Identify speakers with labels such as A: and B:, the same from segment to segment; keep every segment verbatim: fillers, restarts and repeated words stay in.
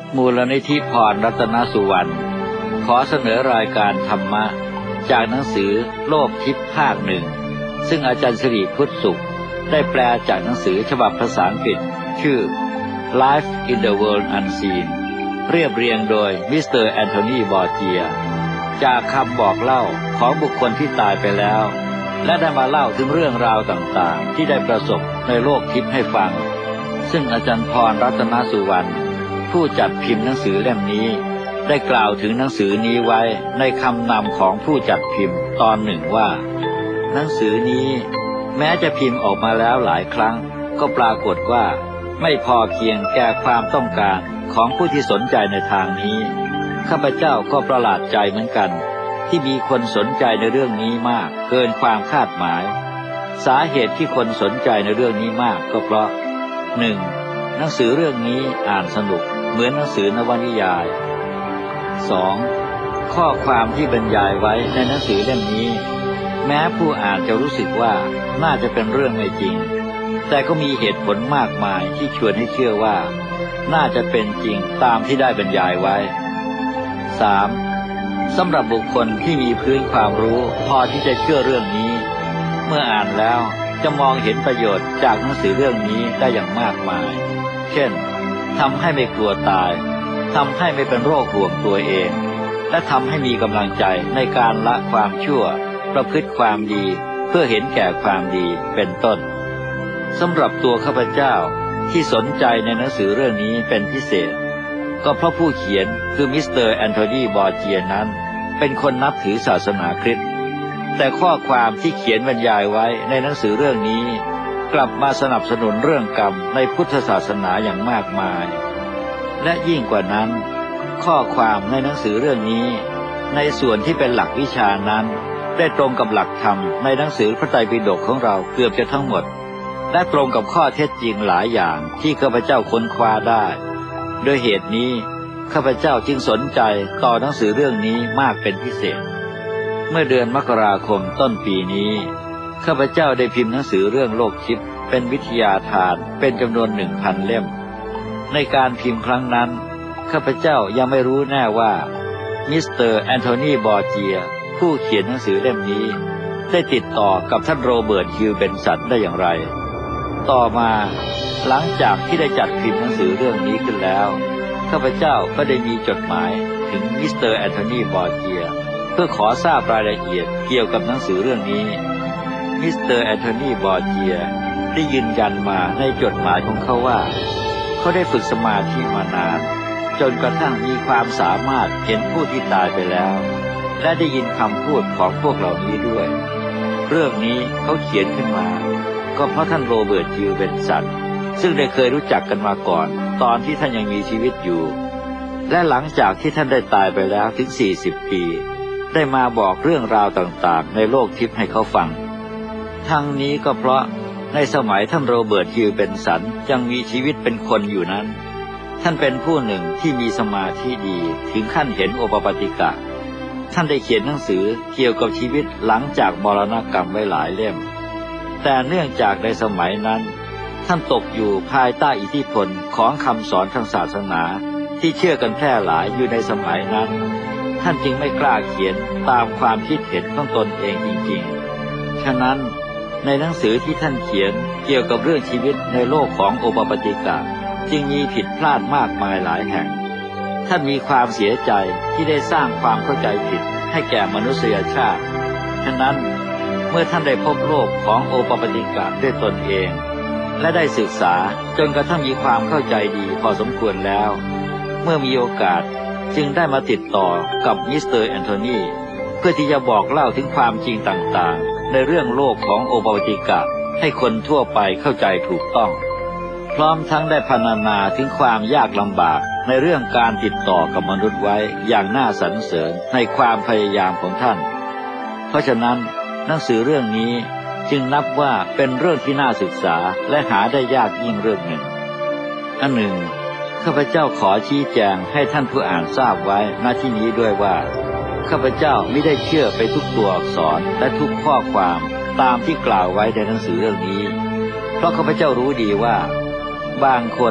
A: มูลนิธิพรรัตนสุวรรณขอเสนอรายการธรรมะจากหนังสือโลกทิพย์ภาคหนึ่งซึ่งอาจารย์สิริพุทธสุขได้แปลจากหนังสือฉบับภาษาอังกฤษชื่อ Life in the World Unseen เรียบเรียงโดยมิสเตอร์แอนโทนีบอร์เจียจากคำบอกเล่าของบุคคลที่ตายไปแล้วและได้มาเล่าถึงเรื่องราวต่างๆที่ได้ประสบในโลกทิพย์ให้ฟังซึ่งอาจารย์พรรัตนสุวรรณผู้จัดพิมพ์หนังสือเล่มนี้ได้กล่าวถึงหนังสือนี้ไว้ในคำนำของผู้จัดพิมพ์ตอนหนึ่งว่าหนังสือนี้แม้จะพิมพ์ออกมาแล้วหลายครั้งก็ปรากฏว่าไม่พอเพียงแก่ความต้องการของผู้ที่สนใจในทางนี้ข้าพเจ้าก็ประหลาดใจเหมือนกันที่มีคนสนใจในเรื่องนี้มากเกินความคาดหมายสาเหตุที่คนสนใจในเรื่องนี้มากก็เพราะ หนึ่ง. หนังสือเรื่องนี้อ่านสนุกเหมือนหนังสือนวนิยาย สอง. ข้อความที่บรรยายไว้ในหนังสือเล่มนี้แม้ผู้อ่านจะรู้สึกว่าน่าจะเป็นเรื่องไม่จริงแต่ก็มีเหตุผลมากมายที่ชวนให้เชื่อว่าน่าจะเป็นจริงตามที่ได้บรรยายไว้ สาม. สำหรับบุคคลที่มีพื้นความรู้พอที่จะเชื่อเรื่องนี้เมื่ออ่านแล้วจะมองเห็นประโยชน์จากหนังสือเรื่องนี้ได้อย่างมากมายเช่นทำให้ไม่กลัวตายทำให้ไม่เป็นโรคห่วงตัวเองและทำให้มีกำลังใจในการละความชั่วประพฤติความดีเพื่อเห็นแก่ความดีเป็นต้นสำหรับตัวข้าพเจ้าที่สนใจในหนังสือเรื่องนี้เป็นพิเศษก็เพราะผู้เขียนคือมิสเตอร์แอนโทนีบอร์เจียนั้นเป็นคนนับถือศาสนาคริสต์แต่ข้อความที่เขียนบรรยายไว้ในหนังสือเรื่องนี้กลับมาสนับสนุนเรื่องกรรมในพุทธศาสนาอย่างมากมายและยิ่งกว่านั้นข้อความในหนังสือเรื่องนี้ในส่วนที่เป็นหลักวิชานั้นได้ตรงกับหลักธรรมในหนังสือพระไตรปิฎกของเราเกือบจะทั้งหมดและตรงกับข้อเท็จจริงหลายอย่างที่ข้าพเจ้าค้นคว้าได้โดยเหตุนี้ข้าพเจ้าจึงสนใจต่อหนังสือเรื่องนี้มากเป็นพิเศษเมื่อเดือนมกราคมต้นปีนี้ข้าพเจ้าได้พิมพ์หนังสือเรื่องโลกทิพย์เป็นวิทยาทานเป็นจำนวนหนึ่งพันเล่มในการพิมพ์ครั้งนั้นข้าพเจ้ายังไม่รู้แน่ว่ามิสเตอร์แอนโทนีบอร์เจียผู้เขียนหนังสือเล่มนี้ได้ติดต่อกับท่านโรเบิร์ตฮิวเบนสันได้อย่างไรต่อมาหลังจากที่ได้จัดพิมพ์หนังสือเรื่องนี้ขึ้นแล้วข้าพเจ้าก็ได้มีจดหมายถึงมิสเตอร์แอนโทนีบอร์เจียเพื่อขอทราบรายละเอียดเกี่ยวกับหนังสือเรื่องนี้มิสเตอร์แอนโทนีบอร์เจียได้ยืนยันมาในจดหมายของเขาว่าเขาได้ฝึกสมาธิมานานจนกระทั่งมีความสามารถเห็นผู้ที่ตายไปแล้วและได้ยินคำพูดของพวกเหล่านี้ด้วยเรื่องนี้เขาเขียนขึ้นมาก็เพราะท่านโรเบิร์ตฮิวเบนสันซึ่งได้เคยรู้จักกันมาก่อนตอนที่ท่านยังมีชีวิตอยู่และหลังจากที่ท่านได้ตายไปแล้วถึงสี่สิบปีได้มาบอกเรื่องราวต่างๆในโลกทิพย์ให้เขาฟังทั้งนี้ก็เพราะในสมัยท่านโรเบิร์ตฮิวเบนสันยังมีชีวิตเป็นคนอยู่นั้นท่านเป็นผู้หนึ่งที่มีสมาธิดีถึงขั้นเห็นโอปปาติกะท่านได้เขียนหนังสือเกี่ยวกับชีวิตหลังจากมรณกรรมไว้หลายเล่มแต่เนื่องจากในสมัยนั้นท่านตกอยู่ภายใต้อิทธิพลของคำสอนทางศาสนาที่เชื่อกันแพร่หลายอยู่ในสมัยนั้นท่านจึงไม่กล้าเขียนตามความคิดเห็นของตนเองจริงๆฉะนั้นในหนังสือที่ท่านเขียนเกี่ยวกับเรื่องชีวิตในโลกของโอปปาติกะจึงมีผิดพลาดมากมายหลายแห่งท่านมีความเสียใจที่ได้สร้างความเข้าใจผิดให้แก่มนุษยชาติฉะนั้นเมื่อท่านได้พบโลกของโอปปาติกะด้วยตนเองและได้ศึกษาจนกระทั่งมีความเข้าใจดีพอสมควรแล้วเมื่อมีโอกาสจึงได้มาติดต่อกับมิสเตอร์แอนโทนีเพื่อที่จะบอกเล่าถึงความจริงต่างๆในเรื่องโลกของโอปปาติกะให้คนทั่วไปเข้าใจถูกต้องพร้อมทั้งได้พรรณนาถึงความยากลำบากในเรื่องการติดต่อกับมนุษย์ไว้อย่างน่าสรรเสริญในความพยายามของท่านเพราะฉะนั้นหนังสือเรื่องนี้จึงนับว่าเป็นเรื่องที่น่าศึกษาและหาได้ยากยิ่งเรื่องหนึ่งอันหนึ่งข้าพเจ้าขอชี้แจงให้ท่านผู้อ่านทราบไว้ณที่นี้ด้วยว่าข้าพเจ้าไม่ได้เชื่อไปทุกตัวอักษรและทุกข้อความตามที่กล่าวไว้ในหนังสือเรื่องนี้เพราะข้าพเจ้ารู้ดีว่าบางคน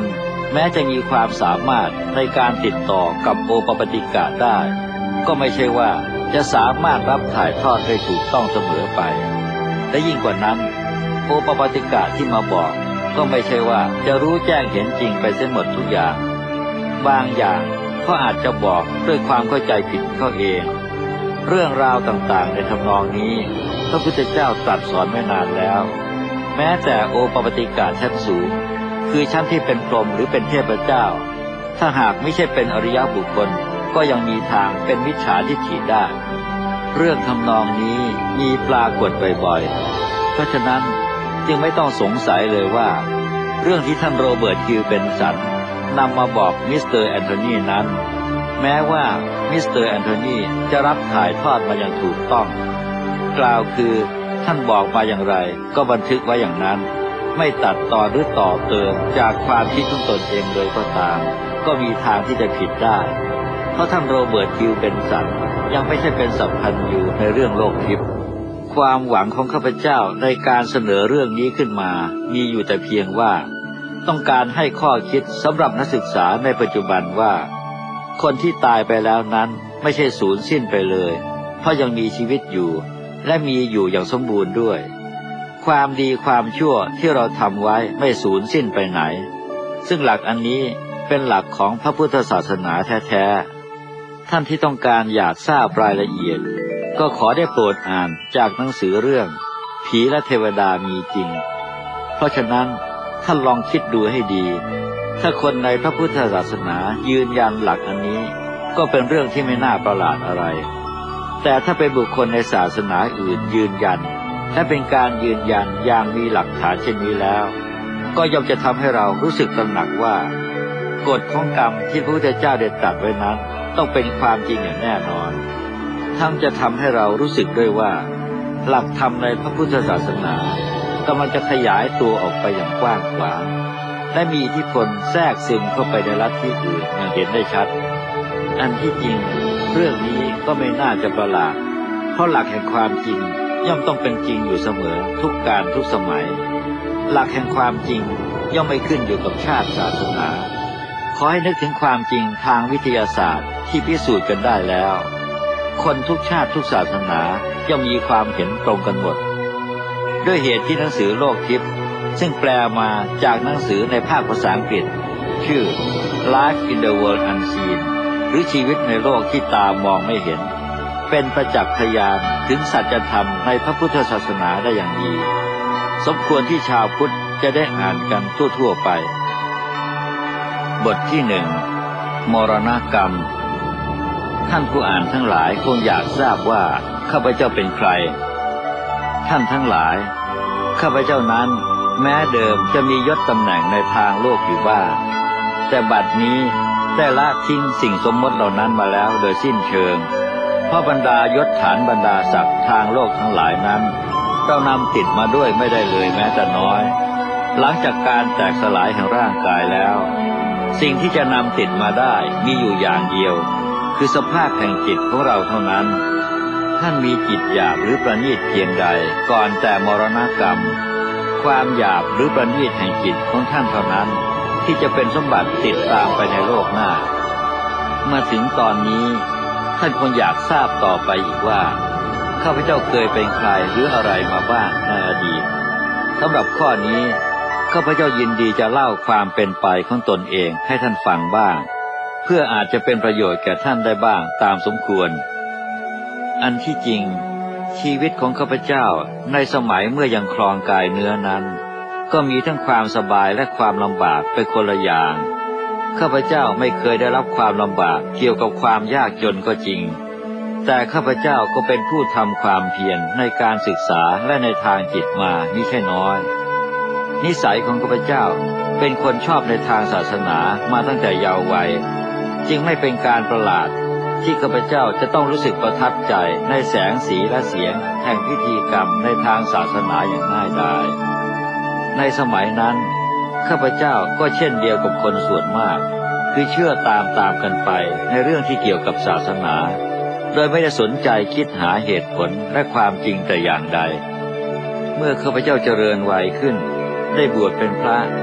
A: แม้จะมีความสามารถในการติดต่อกับโอปปติกะได้ก็ไม่ใช่ว่าจะสามารถรับถ่ายทอดได้ถูกต้องเสมอไปและยิ่งกว่านั้นโอปปติกะที่มาบอกก็ไม่ใช่ว่าจะรู้แจ้งเห็นจริงไปเสียหมดทุกอย่างบางอย่างก็อาจจะบอกด้วยความเข้าใจผิดเขาเองเรื่องราวต่างๆในทำนองนี้พระพุทธเจ้าตรัสสอนไว้นานแล้วแม้แต่โอปปติกะชั้นสูงคือชั้นที่เป็นพรหมหรือเป็นเทพเจ้าถ้าหากไม่ใช่เป็นอริยบุคคลก็ยังมีทางเป็นมิจฉาทิฏฐิได้เรื่องทำนองนี้มีปรากฏบ่อยๆเพราะฉะนั้นจึงไม่ต้องสงสัยเลยว่าเรื่องที่ท่านโรเบิร์ตคิวเป็นสันนำมาบอกมิสเตอร์แอนโทนีนั้นแม้ว่ามิสเตอร์แอนโทนีจะรับถ่ายทอดมาอย่างถูกต้องกล่าวคือท่านบอกมาอย่างไรก็บันทึกไว้อย่างนั้นไม่ตัดต่อหรือต่อเติมจากความคิดของตนเองเลยก็ตามก็มีทางที่จะผิดได้เพราะท่านโรเบิร์ตคิวเป็นสันยังไม่ใช่เป็นสัพพัญญูในเรื่องโลกทิพย์ความหวังของข้าพเจ้าในการเสนอเรื่องนี้ขึ้นมามีอยู่แต่เพียงว่าต้องการให้ข้อคิดสำหรับนักศึกษาในปัจจุบันว่าคนที่ตายไปแล้วนั้นไม่ใช่สูญสิ้นไปเลยเพราะยังมีชีวิตอยู่และมีอยู่อย่างสมบูรณ์ด้วยความดีความชั่วที่เราทำไว้ไม่สูญสิ้นไปไหนซึ่งหลักอันนี้เป็นหลักของพระพุทธศาสนาแท้ๆท่านที่ต้องการอยากทราบรายละเอียดก็ขอได้โปรดอ่านจากหนังสือเรื่องผีและเทวดามีจริงเพราะฉะนั้นท่านลองคิดดูให้ดีถ้าคนในพระพุทธศาสนายืนยันหลักอันนี้ก็เป็นเรื่องที่ไม่น่าประหลาดอะไรแต่ถ้าเป็นบุคคลในศาสนาอื่นยืนยันและเป็นการยืนยันอย่างมีหลักฐานเช่นนี้แล้วก็ย่อมจะทำให้เรารู้สึกตระหนักว่ากฎของกรรมที่พระพุทธเจ้าได้ตรัสไว้นั้นต้องเป็นความจริงอย่างแน่นอนทั้งจะทำให้เรารู้สึกด้วยว่าหลักธรรมในพระพุทธศาสนากำลังจะขยายตัวออกไปอย่างกว้างขวางและมีอิทธิพลแทรกซึมเข้าไปในลัทธิอื่นอย่างเห็นได้ชัดอันที่จริงเรื่องนี้ก็ไม่น่าจะประหลาดเพราะหลักแห่งความจริงย่อมต้องเป็นจริงอยู่เสมอทุกการทุกสมัยหลักแห่งความจริงย่อมไม่ขึ้นอยู่กับชาติศาสนาขอให้นึกถึงความจริงทางวิทยาศาสตร์ที่พิสูจน์กันได้แล้วคนทุกชาติทุกศาสนาย่อมมีความเห็นตรงกันหมดด้วยเหตุที่หนังสือโลกทิพย์ซึ่งแปลมาจากหนังสือในภาคภาษาอังกฤษชื่อ Life in the World Unseen หรือชีวิตในโลกที่ตามองไม่เห็นเป็นประจักษ์พยานถึงสัจธรรมในพระพุทธศาสนาได้อย่างดีสมควรที่ชาวพุทธจะได้อ่านกันทั่วๆไปบทที่หนึ่งมรณกรรมท่านผู้อ่านทั้งหลายคงอยากทราบว่าข้าพเจ้าเป็นใครท่านทั้งหลายข้าพเจ้านั้นแม้เดิมจะมียศตำแหน่งในทางโลกอยู่บ้างแต่บัดนี้ได้ละทิ้งสิ่งสมมติเหล่านั้นมาแล้วโดยสิ้นเชิงเพราะบรรดายศฐานบรรดาศักดิ์ทางโลกทั้งหลายนั้นเรานำติดมาด้วยไม่ได้เลยแม้แต่น้อยหลังจากการแตกสลายแห่งร่างกายแล้วสิ่งที่จะนำติดมาได้มีอยู่อย่างเดียวคือสภาพแห่งจิตของเราเท่านั้นท่านมีจิตหยาบหรือประณีตเพียงใดก่อนแต่มรณกรรมความหยาบหรือประณีตแห่งจิตของท่านเท่านั้นที่จะเป็นสมบัติติดตามไปในโลกหน้ามาถึงตอนนี้ท่านคงอยากทราบต่อไปอีกว่าข้าพเจ้าเคยเป็นใครหรืออะไรมาบ้างในอดีตสำหรับข้อนี้ข้าพเจ้ายินดีจะเล่าความเป็นไปของตนเองให้ท่านฟังบ้างเพื่ออาจจะเป็นประโยชน์แก่ท่านได้บ้างตามสมควรอันที่จริงชีวิตของข้าพเจ้าในสมัยเมื่อยังครองกายเนื้อนั้นก็มีทั้งความสบายและความลำบากเป็นคนละอย่างข้าพเจ้าไม่เคยได้รับความลำบากเกี่ยวกับความยากจนก็จริงแต่ข้าพเจ้าก็เป็นผู้ทำความเพียรในการศึกษาและในทางจิตมามิใช่น้อยนิสัยของข้าพเจ้าเป็นคนชอบในทางศาสนามาตั้งแต่เยาว์วัยจึงไม่เป็นการประหลาดที่ข้าพเจ้าจะต้องรู้สึกประทับใจในแสงสีและเสียงแห่งพิธีกรรมในทางศาสนาอย่างง่ายดายในสมัยนั้นข้าพเจ้าก็เช่นเดียวกับคนส่วนมากคือเชื่อตามตามกันไปในเรื่องที่เกี่ยวกับศาสนาโดยไม่ได้สนใจคิดหาเหตุผลและความจริงแต่อย่างใดเมื่อข้าพเจ้าเจริญวัยขึ้นได้บวชเป็นพระก็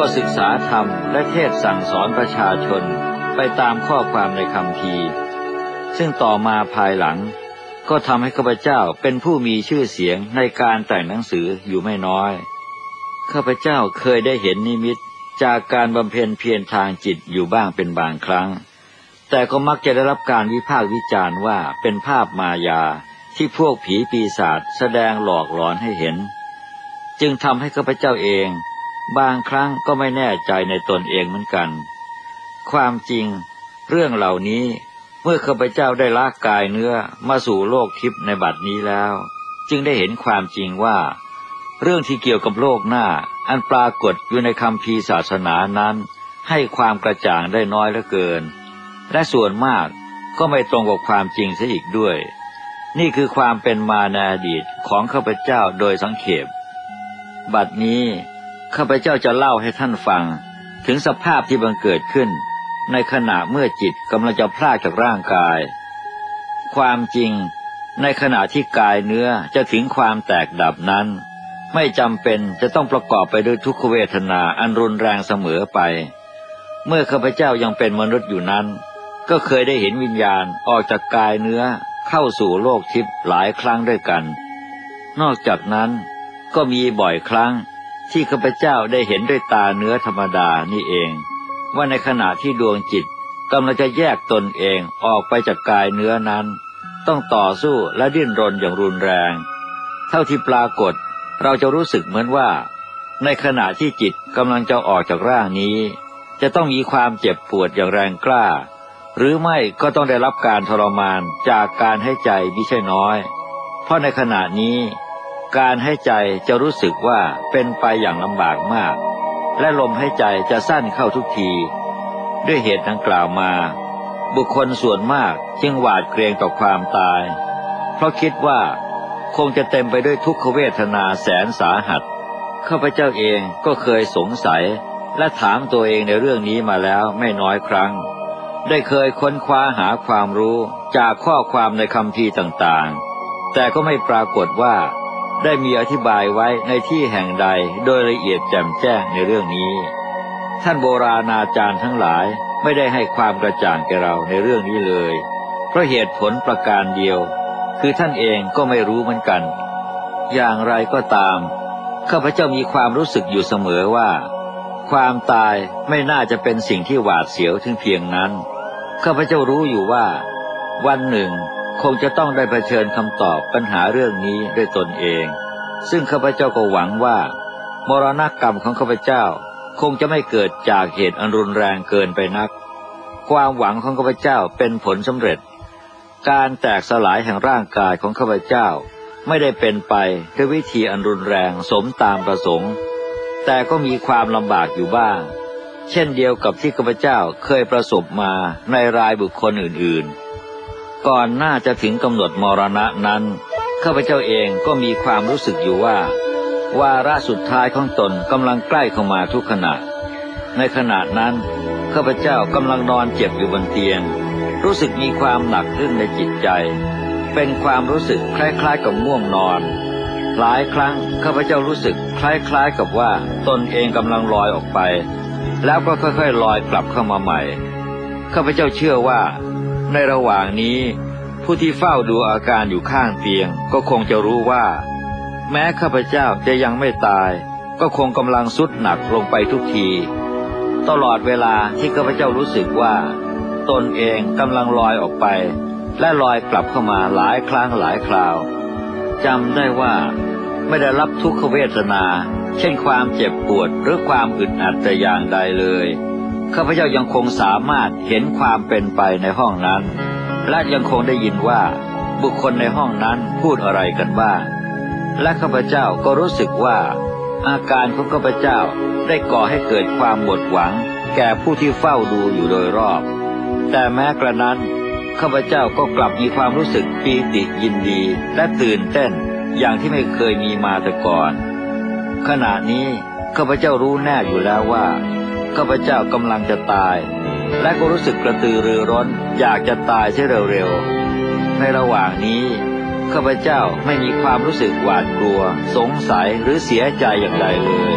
A: ก็ศึกษาธรรมและเทศสั่งสอนประชาชนไปตามข้อความในคัมภีร์ซึ่งต่อมาภายหลังก็ทำให้ข้าพเจ้าเป็นผู้มีชื่อเสียงในการแต่งหนังสืออยู่ไม่น้อยข้าพเจ้าเคยได้เห็นนิมิตจากการบำเพ็ญเพียรทางจิตอยู่บ้างเป็นบางครั้งแต่ก็มักจะได้รับการวิพากษ์วิจารณ์ว่าเป็นภาพมายาที่พวกผีปีศาจแสดงหลอกหลอนให้เห็นจึงทำให้ข้าพเจ้าเองบางครั้งก็ไม่แน่ใจในตนเองเหมือนกันความจริงเรื่องเหล่านี้เมื่อข้าพเจ้าได้ละกายเนื้อมาสู่โลกทิพย์ในบัดนี้แล้วจึงได้เห็นความจริงว่าเรื่องที่เกี่ยวกับโลกหน้าอันปรากฏอยู่ในคัมภีร์ศาสนานั้นให้ความกระจ่างได้น้อยเหลือเกินและส่วนมากก็ไม่ตรงกับความจริงเสียอีกด้วยนี่คือความเป็นมาในอดีตของข้าพเจ้าโดยสังเขปบัดนี้ข้าพเจ้าจะเล่าให้ท่านฟังถึงสภาพที่บังเกิดขึ้นในขณะเมื่อจิตกำลังจะพลากจากร่างกายความจริงในขณะที่กายเนื้อจะถึงความแตกดับนั้นไม่จำเป็นจะต้องประกอบไปด้วยทุกขเวทนาอันรุนแรงเสมอไปเมื่อข้าพเจ้ายังเป็นมนุษย์อยู่นั้นก็เคยได้เห็นวิญญาณออกจากกายเนื้อเข้าสู่โลกทิพย์หลายครั้งด้วยกันนอกจากนั้นก็มีบ่อยครั้งที่ข้าพเจ้าได้เห็นด้วยตาเนื้อธรรมดานี่เองว่าในขณะที่ดวงจิตกำลังจะแยกตนเองออกไปจากกายเนื้อนั้นต้องต่อสู้และดิ้นรนอย่างรุนแรงเท่าที่ปรากฏเราจะรู้สึกเหมือนว่าในขณะที่จิตกำลังจะออกจากร่างนี้จะต้องมีความเจ็บปวดอย่างแรงกล้าหรือไม่ก็ต้องได้รับการทรมานจากการให้ใจมิใช่น้อยเพราะในขณะนี้การให้ใจจะรู้สึกว่าเป็นไปอย่างลำบากมากและลมให้ใจจะสั้นเข้าทุกทีด้วยเหตุดังกล่าวมาบุคคลส่วนมากจึงหวาดเกรงต่อความตายเพราะคิดว่าคงจะเต็มไปด้วยทุกขเวทนาแสนสาหัสข้าพเจ้าเองก็เคยสงสัยและถามตัวเองในเรื่องนี้มาแล้วไม่น้อยครั้งได้เคยค้นคว้าหาความรู้จากข้อความในคัมภีร์ต่างๆแต่ก็ไม่ปรากฏว่าได้มีอธิบายไว้ในที่แห่งใดโดยละเอียดแจ่มแจ้งในเรื่องนี้ท่านโบราณอาจารย์ทั้งหลายไม่ได้ให้ความกระจ่างแก่เราในเรื่องนี้เลยเพราะเหตุผลประการเดียวคือท่านเองก็ไม่รู้เหมือนกันอย่างไรก็ตามข้าพเจ้ามีความรู้สึกอยู่เสมอว่าความตายไม่น่าจะเป็นสิ่งที่หวาดเสียวถึงเพียงนั้นข้าพเจ้ารู้อยู่ว่าวันหนึ่งคงจะต้องได้เผชิญคำตอบปัญหาเรื่องนี้ด้วยตนเองซึ่งข้าพเจ้าก็หวังว่ามรณกรรมของข้าพเจ้าคงจะไม่เกิดจากเหตุอันรุนแรงเกินไปนักความหวังของข้าพเจ้าเป็นผลสำเร็จการแตกสลายแห่งร่างกายของข้าพเจ้าไม่ได้เป็นไปด้วยวิธีอันรุนแรงสมตามประสงค์แต่ก็มีความลำบากอยู่บ้างเช่นเดียวกับที่ข้าพเจ้าเคยประสบมาในรายบุคคลอื่นๆก่อนหน้าจะถึงกำหนดมรณะนั้นข้าพเจ้าเองก็มีความรู้สึกอยู่ว่าวาระสุดท้ายของตนกำลังใกล้เข้ามาทุกขณะในขณะนั้นข้าพเจ้ากำลังนอนเจ็บอยู่บนเตียงรู้สึกมีความหนักอึ้งในจิตใจเป็นความรู้สึกคล้ายๆกับง่วงนอนหลายครั้งข้าพเจ้ารู้สึกคล้ายๆกับว่าตนเองกำลังลอยออกไปแล้วก็ค่อยๆลอยกลับเข้ามาใหม่ข้าพเจ้าเชื่อว่าในระหว่างนี้ผู้ที่เฝ้าดูอาการอยู่ข้างเตียงก็คงจะรู้ว่าแม้ข้าพเจ้าจะยังไม่ตายก็คงกำลังทรุดหนักลงไปทุกทีตลอดเวลาที่ข้าพเจ้ารู้สึกว่าตนเองกำลังลอยออกไปและลอยกลับเข้ามาหลายครั้งหลายคราวจำได้ว่าไม่ได้รับทุกขเวทนาเช่นความเจ็บปวดหรือความอึดอัดแต่อย่างใดเลยข้าพเจ้ายังคงสามารถเห็นความเป็นไปในห้องนั้นและยังคงได้ยินว่าบุคคลในห้องนั้นพูดอะไรกันบ้างและข้าพเจ้าก็รู้สึกว่าอาการของข้าพเจ้าได้ก่อให้เกิดความหมดหวังแก่ผู้ที่เฝ้าดูอยู่โดยรอบแต่แม้กระนั้นข้าพเจ้าก็กลับมีความรู้สึกปีติยินดีและตื่นเต้นอย่างที่ไม่เคยมีมาแต่ก่อนขณะนี้ข้าพเจ้ารู้แน่อยู่แล้วว่าข้าพเจ้ากำลังจะตายและก็รู้สึกกระตือรือร้นอยากจะตายเสียเร็วๆในระหว่างนี้ข้าพเจ้าไม่มีความรู้สึกหวาดกลัวสงสัยหรือเสียใจอย่างใดเลย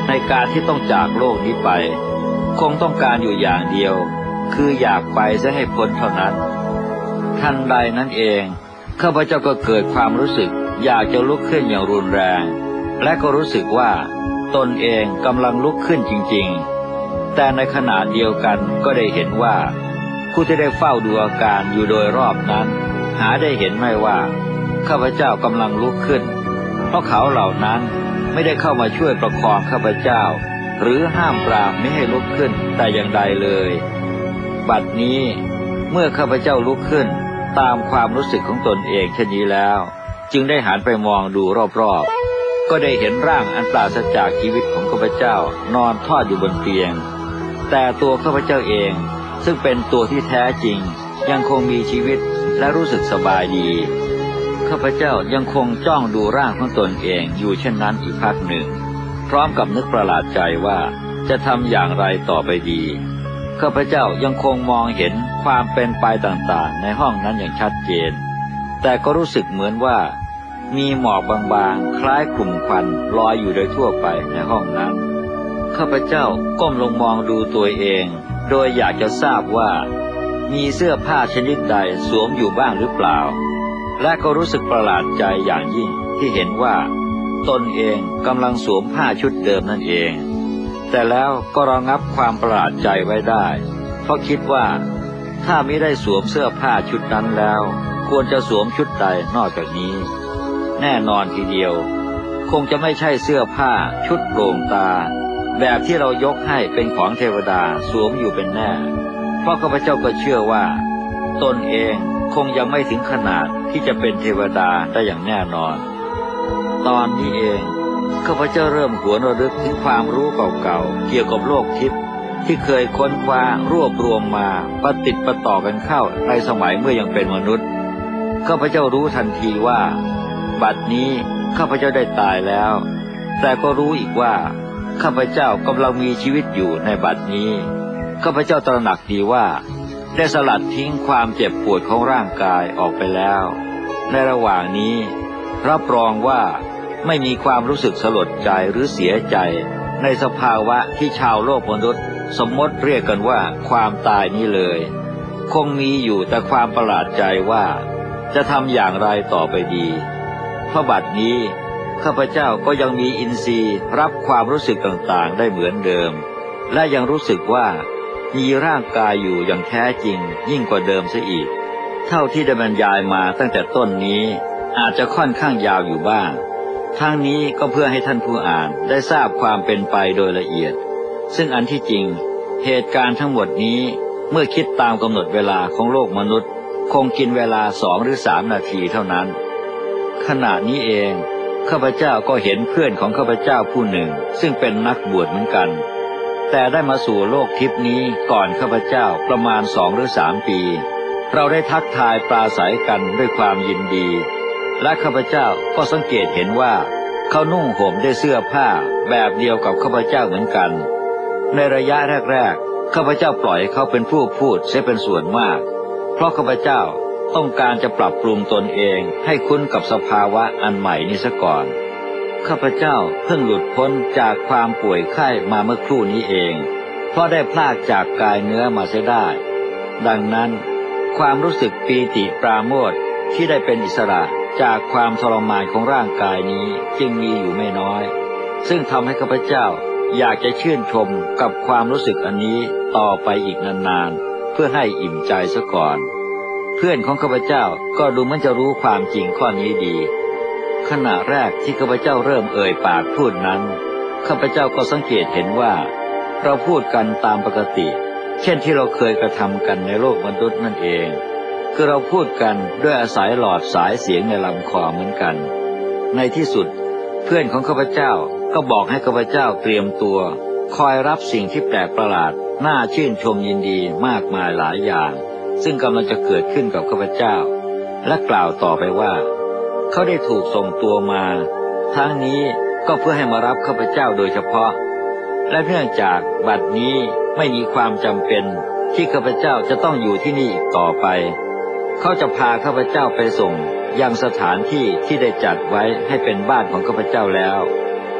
A: ในการที่ต้องจากโลกนี้ไปคงต้องการอยู่อย่างเดียวคืออยากไปซะให้พ้นเท่านั้นทันใดนั้นเองข้าพเจ้าก็เกิดความรู้สึกอยากจะลุกขึ้นอย่างรุนแรงและก็รู้สึกว่าตนเองกำลังลุกขึ้นจริงๆแต่ในขณะเดียวกันก็ได้เห็นว่าผู้ที่ได้เฝ้าดูอาการอยู่โดยรอบนั้นหาได้เห็นไม่ว่าข้าพเจ้ากำลังลุกขึ้นเพราะเขาเหล่านั้นไม่ได้เข้ามาช่วยประคองข้าพเจ้าหรือห้ามปรามไม่ให้ลุกขึ้นแต่อย่างใดเลยบัดนี้เมื่อข้าพเจ้าลุกขึ้นตามความรู้สึกของตนเองเช่นนี้แล้วจึงได้หันไปมองดูรอบๆก็ได้เห็นร่างอันปราศจากชีวิตของข้าพเจ้านอนทอดอยู่บนเตียงแต่ตัวข้าพเจ้าเองซึ่งเป็นตัวที่แท้จริงยังคงมีชีวิตและรู้สึกสบายดีข้าพเจ้ายังคงจ้องดูร่างของตนเองอยู่เช่นนั้นอีกพักหนึ่งพร้อมกับนึกประหลาดใจว่าจะทำอย่างไรต่อไปดีข้าพเจ้ายังคงมองเห็นความเป็นไปต่างๆในห้องนั้นอย่างชัดเจนแต่ก็รู้สึกเหมือนว่ามีหมอกบางๆคล้ายกลุ่มควันลอยอยู่โดยทั่วไปในห้องนั้นข้าพเจ้าก้มลงมองดูตัวเองโดยอยากจะทราบว่ามีเสื้อผ้าชนิดใดสวมอยู่บ้างหรือเปล่าและก็รู้สึกประหลาดใจอย่างยิ่งที่เห็นว่าตนเองกำลังสวมผ้าชุดเดิมนั่นเองแต่แล้วก็ระงับความประหลาดใจไว้ได้เพราะคิดว่าถ้ามิได้สวมเสื้อผ้าชุดนั้นแล้วควรจะสวมชุดใดนอกจากนี้แน่นอนทีเดียวคงจะไม่ใช่เสื้อผ้าชุดโปร่งตาแบบที่เรายกให้เป็นของเทวดาสวมอยู่เป็นแน่เพราะข้าพเจ้าก็เชื่อว่าตนเองคงยังไม่ถึงขนาดที่จะเป็นเทวดาได้อย่างแน่นอนตอนนี้เองข้าพเจ้าเริ่มหวนระลึกถึงความรู้เก่าๆเกี่ยวกับโลกทิพย์ที่เคยค้นคว้ารวบรวมมาประติดประต่อกันเข้าในสมัยเมื่อยังเป็นมนุษย์ข้าพเจ้ารู้ทันทีว่าบัดนี้ข้าพเจ้าได้ตายแล้วแต่ก็รู้อีกว่าข้าพเจ้ากำลังมีชีวิตอยู่ในบัดนี้ข้าพเจ้าตระหนักดีว่าได้สลัดทิ้งความเจ็บปวดของร่างกายออกไปแล้วในระหว่างนี้รับรองว่าไม่มีความรู้สึกสลดใจหรือเสียใจในสภาวะที่ชาวโลกมนุษย์สมมติเรียกกันว่าความตายนี้เลยคงมีอยู่แต่ความประหลาดใจว่าจะทำอย่างไรต่อไปดีเพราะบัดนี้ข้าพเจ้าก็ยังมีอินทรีย์รับความรู้สึกต่างๆได้เหมือนเดิมและยังรู้สึกว่ามีร่างกายอยู่อย่างแท้จริงยิ่งกว่าเดิมเสียอีกเท่าที่ได้บรรยายมาตั้งแต่ต้นนี้อาจจะค่อนข้างยาวอยู่บ้างทั้งนี้ก็เพื่อให้ท่านผู้อ่านได้ทราบความเป็นไปโดยละเอียดซึ่งอันที่จริงเหตุการณ์ทั้งหมดนี้เมื่อคิดตามกำหนดเวลาของโลกมนุษย์คงกินเวลาสองหรือสามนาทีเท่านั้นขณะนี้เองข้าพเจ้าก็เห็นเพื่อนของข้าพเจ้าผู้หนึ่งซึ่งเป็นนักบวชเหมือนกันแต่ได้มาสู่โลกทิพย์นี้ก่อนข้าพเจ้าประมาณสองหรือสามปีเราได้ทักทายปราศัยกันด้วยความยินดีและข้าพเจ้าก็สังเกตเห็นว่าเขานุ่งห่มได้เสื้อผ้าแบบเดียวกับข้าพเจ้าเหมือนกันในระยะแรกๆข้าพเจ้าปล่อยให้เขาเป็นผู้พูดเสียเป็นส่วนมากเพราะข้าพเจ้าต้องการจะปรับปรุงตนเองให้คุ้นกับสภาวะอันใหม่นี้ซะก่อนข้าพเจ้าเพิ่งหลุดพ้นจากความป่วยไข้มาเมื่อครู่นี้เองเพราะได้พลากจากกายเนื้อมาเสียได้ดังนั้นความรู้สึกปีติปราโมทย์ที่ได้เป็นอิสระจากความทรมานของร่างกายนี้จึงมีอยู่ไม่น้อยซึ่งทำให้ข้าพเจ้าอยากจะชื่นชมกับความรู้สึกอันนี้ต่อไปอีกนานๆเพื่อให้อิ่มใจซะก่อนเพื่อนของข้าพเจ้าก็ดูเหมือนจะรู้ความจริงข้อนี้ดีขณะแรกที่ข้าพเจ้าเริ่มเอ่ยปากพูดนั้นข้าพเจ้าก็สังเกตเห็นว่าเราพูดกันตามปกติเช่นที่เราเคยกระทำกันในโลกมนุษย์นั่นเองคือเราพูดกันด้วยอาศัยหลอดสายเสียงในลำคอเหมือนกันในที่สุดเพื่อนของข้าพเจ้าก็บอกให้ข้าพเจ้าเตรียมตัวคอยรับสิ่งที่แปลกประหลาดน่าชื่นชมยินดีมากมายหลายอย่างซึ่งกำลังจะเกิดขึ้นกับข้าพเจ้าและกล่าวต่อไปว่าเขาได้ถูกส่งตัวมาทั้งนี้ก็เพื่อให้มารับข้าพเจ้าโดยเฉพาะและเนื่องจากบัดนี้ไม่มีความจำเป็นที่ข้าพเจ้าจะต้องอยู่ที่นี่อีกต่อไปเขาจะพาข้าพเจ้าไปส่งยังสถานที่ที่ได้จัดไว้ให้เป็นบ้านของข้าพเจ้าแล้ว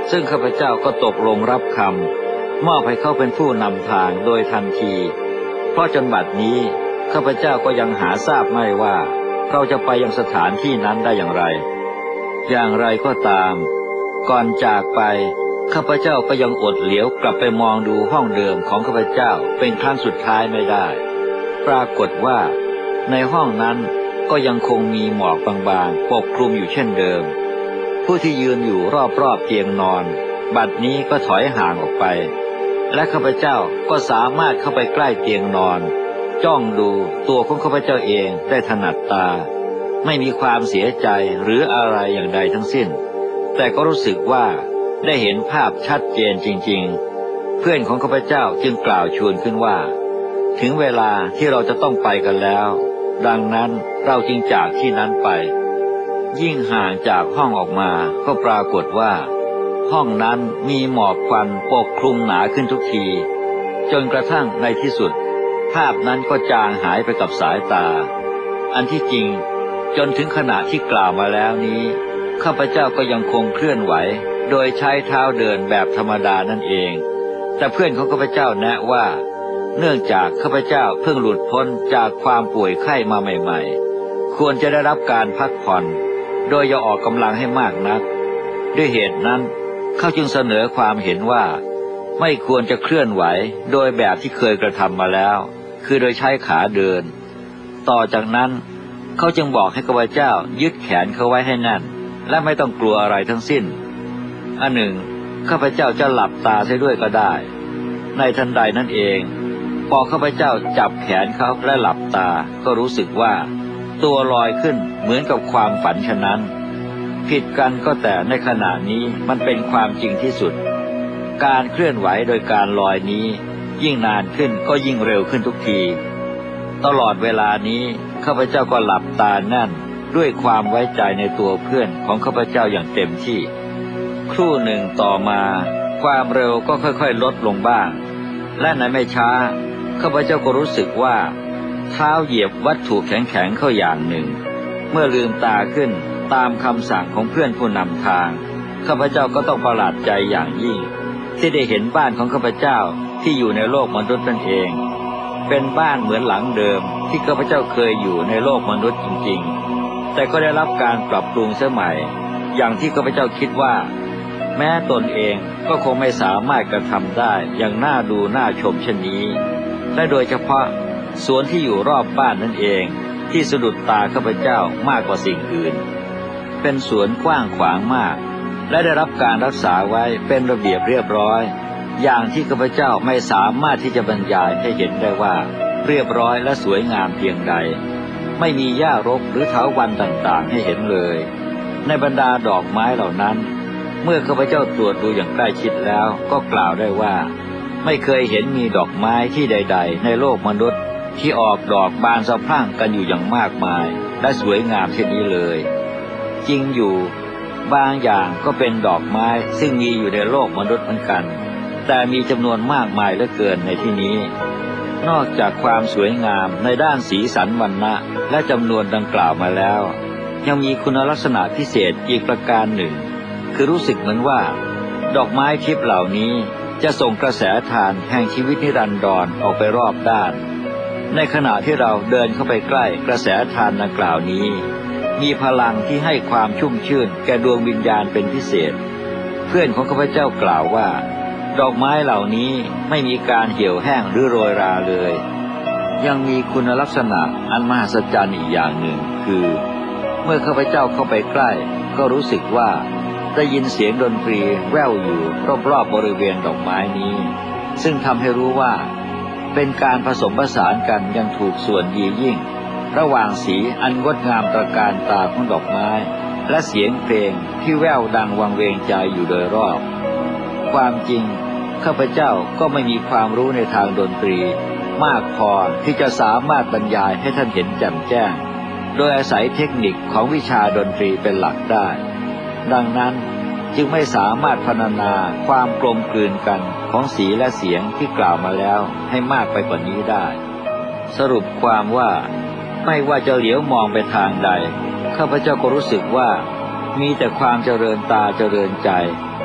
A: ซึ่งข้าพเจ้าก็ตกลงรับคำมอบให้เขาเป็นผู้นำทางโดยทันทีเพราะจนบัดนี้ข้าพเจ้าก็ยังหาทราบไม่ว่าเราจะไปยังสถานที่นั้นได้อย่างไรอย่างไรก็ตามก่อนจากไปข้าพเจ้าก็ยังอดเหลียวกลับไปมองดูห้องเดิมของข้าพเจ้าเป็นครั้งสุดท้ายไม่ได้ปรากฏว่าในห้องนั้นก็ยังคงมีหมอกบางๆปกคลุมอยู่เช่นเดิมผู้ที่ยืนอยู่รอบๆเตียงนอนบัดนี้ก็ถอยห่างออกไปและข้าพเจ้าก็สามารถเข้าไปใกล้เตียงนอนจ้องดูตัวของข้าพเจ้าเองได้ถนัดตาไม่มีความเสียใจหรืออะไรอย่างใดทั้งสิ้นแต่ก็รู้สึกว่าได้เห็นภาพชัดเจนจริงๆเพื่อนของข้าพเจ้าจึงกล่าวชวนขึ้นว่าถึงเวลาที่เราจะต้องไปกันแล้วดังนั้นเราจึงจากที่นั้นไปยิ่งห่างจากห้องออกมาก็ปรากฏว่าห้องนั้นมีหมอกควันปกคลุมหนาขึ้นทุกทีจนกระทั่งในที่สุดภาพนั้นก็จางหายไปกับสายตาอันที่จริงจนถึงขณะที่กล่าวมาแล้วนี้ข้าพเจ้าก็ยังคงเคลื่อนไหวโดยใช้เท้าเดินแบบธรรมดานั่นเองแต่เพื่อนของข้าพเจ้าแนะว่าเนื่องจากข้าพเจ้าเพิ่งหลุดพ้นจากความป่วยไข้มาใหม่ๆควรจะได้รับการพักผ่อนโดยอย่าออกกำลังให้มากนักด้วยเหตุนั้นเขาจึงเสนอความเห็นว่าไม่ควรจะเคลื่อนไหวโดยแบบที่เคยกระทำมาแล้วคือโดยใช้ขาเดินต่อจากนั้นเขาจึงบอกให้ข้าพเจ้ายึดแขนเขาไว้ให้แน่นและไม่ต้องกลัวอะไรทั้งสิ้นอันหนึ่งข้าพเจ้าจะหลับตาเสียด้วยก็ได้ในทันใดนั้นเองพอข้าพเจ้าจับแขนเขาและหลับตาก็รู้สึกว่าตัวลอยขึ้นเหมือนกับความฝันฉะนั้นผิดกันก็แต่ในขณะนี้มันเป็นความจริงที่สุดการเคลื่อนไหวโดยการลอยนี้ยิ่งนานขึ้นก็ยิ่งเร็วขึ้นทุกทีตลอดเวลานี้ข้าพเจ้าก็หลับตาแน่นด้วยความไว้ใจในตัวเพื่อนของข้าพเจ้าอย่างเต็มที่ครู่หนึ่งต่อมาความเร็วก็ค่อยๆลดลงบ้างและในไม่ช้าข้าพเจ้าก็รู้สึกว่าเท้าเหยียบวัตถุแข็งๆเข้าอย่างหนึ่งเมื่อลืมตาขึ้นตามคำสั่งของเพื่อนผู้นำทางข้าพเจ้าก็ต้องประหลาดใจอย่างยิ่งที่ได้เห็นบ้านของข้าพเจ้าที่อยู่ในโลกมนุษย์นั่นเองเป็นบ้านเหมือนหลังเดิมที่ข้าพเจ้าเคยอยู่ในโลกมนุษย์จริงๆแต่ก็ได้รับการปรับปรุงเสียใหม่อย่างที่ข้าพเจ้าคิดว่าแม้ตนเองก็คงไม่สามารถกระทำได้อย่างน่าดูน่าชมเช่นนี้และโดยเฉพาะสวนที่อยู่รอบบ้านนั่นเองที่สะดุดตาข้าพเจ้ามากกว่าสิ่งอื่นเป็นสวนกว้างขวางมากและได้รับการรักษาไว้เป็นระเบียบเรียบร้อยอย่างที่ข้าพเจ้าไม่สามารถที่จะบรรยายให้เห็นได้ว่าเรียบร้อยและสวยงามเพียงใดไม่มีหญ้ารกหรือเถาวัลย์ต่างๆให้เห็นเลยในบรรดาดอกไม้เหล่านั้นเมื่อข้าพเจ้าตรวจดูอย่างใกล้ชิดแล้วก็กล่าวได้ว่าไม่เคยเห็นมีดอกไม้ที่ใดๆในโลกมนุษย์ที่ออกดอกบานสะพรั่งกันอยู่อย่างมากมายและสวยงามเช่นนี้เลยจริงอยู่บางอย่างก็เป็นดอกไม้ซึ่งมีอยู่ในโลกมนุษย์เหมือนกันแต่มีจำนวนมากมายเหลือเกินในที่นี้นอกจากความสวยงามในด้านสีสันวรรณะและจำนวนดังกล่าวมาแล้วยังมีคุณลักษณะพิเศษอีกประการหนึ่งคือรู้สึกเหมือนว่าดอกไม้ทิพย์เหล่านี้จะส่งกระแสทานแห่งชีวิตนิรันดรออกไปรอบด้านในขณะที่เราเดินเข้าไปใกล้กระแสทานดังกล่าวนี้มีพลังที่ให้ความชุ่มชื่นแก่ดวงวิญญาณเป็นพิเศษเพื่อนของข้าพเจ้ากล่าวว่าดอกไม้เหล่านี้ไม่มีการเหี่ยวแห้งหรือโรยราเลยยังมีคุณลักษณะอันมหัศจรรย์อีกอย่างหนึ่งคือเมื่อข้าพเจ้าเข้าไปใกล้ก็รู้สึกว่าได้ยินเสียงดนตรีแว่วอยู่รอบๆบริเวณดอกไม้นี้ซึ่งทำให้รู้ว่าเป็นการผสมผสานกันอย่างถูกส่วนดียิ่งระหว่างสีอันงดงามตระการตาของดอกไม้และเสียงเพลงที่แว่วดังวังเวงใจอยู่โดยรอบความจริงข้าพเจ้าก็ไม่มีความรู้ในทางดนตรีมากพอที่จะสามารถบรรยายให้ท่านเห็นแจ่มแจ้งโดยอาศัยเทคนิคของวิชาดนตรีเป็นหลักได้ดังนั้นจึงไม่สามารถพรรณนาความกลมกลืนกันของสีและเสียงที่กล่าวมาแล้วให้มากไปกว่านี้ได้สรุปความว่าไม่ว่าจะเหลียวมองไปทางใดข้าพเจ้าก็รู้สึกว่ามีแต่ความเจริญตาเจริญใจ